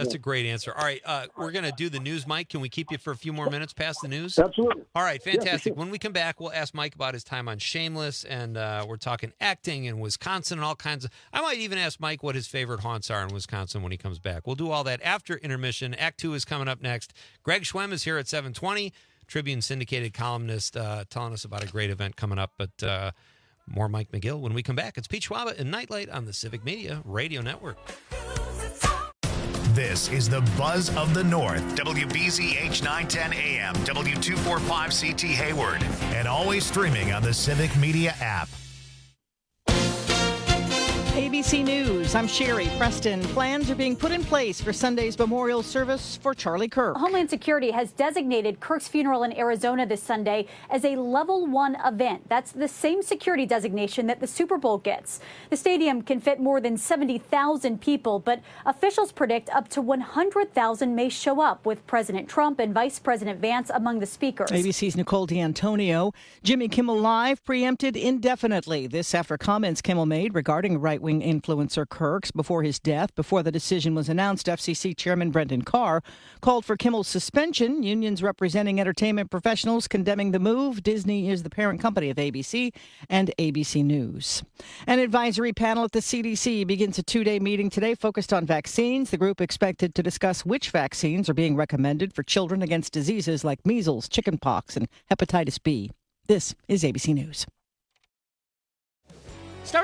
That's a great answer. All right, uh, we're going to do the news, Mike. Can we keep you for a few more minutes past the news? Absolutely. All right, Yeah, for fantastic. sure. When we come back, we'll ask Mike about his time on Shameless, and uh, we're talking acting in Wisconsin and all kinds of... I might even ask Mike what his favorite haunts are in Wisconsin when he comes back. We'll do all that after intermission. Act two is coming up next. Greg Schwem is here at seven twenty, Tribune syndicated columnist, uh, telling us about a great event coming up, but... Uh, More Mike McGill when we come back. It's Pete Schwaba and Nightlight on the Civic Media Radio Network. This is the Buzz of the North, W B Z H nine ten A M, W two forty-five C T Hayward, and always streaming on the Civic Media app. A B C News, I'm Sherry Preston. Plans are being put in place for Sunday's memorial service for Charlie Kirk. Homeland Security has designated Kirk's funeral in Arizona this Sunday as a level one event. That's the same security designation that the Super Bowl gets. The stadium can fit more than seventy thousand people, but officials predict up to one hundred thousand may show up, with President Trump and Vice President Vance among the speakers. A B C's Nicole D'Antonio. Jimmy Kimmel Live preempted indefinitely. This after comments Kimmel made regarding right-wing influencer Kirk's before his death. Before the decision was announced, F C C Chairman Brendan Carr called for Kimmel's suspension. Unions representing entertainment professionals condemning the move. Disney is the parent company of A B C and A B C News. An advisory panel at the C D C begins a two-day meeting today focused on vaccines. The group expected to discuss which vaccines are being recommended for children against diseases like measles, chickenpox, and hepatitis B. This is A B C News.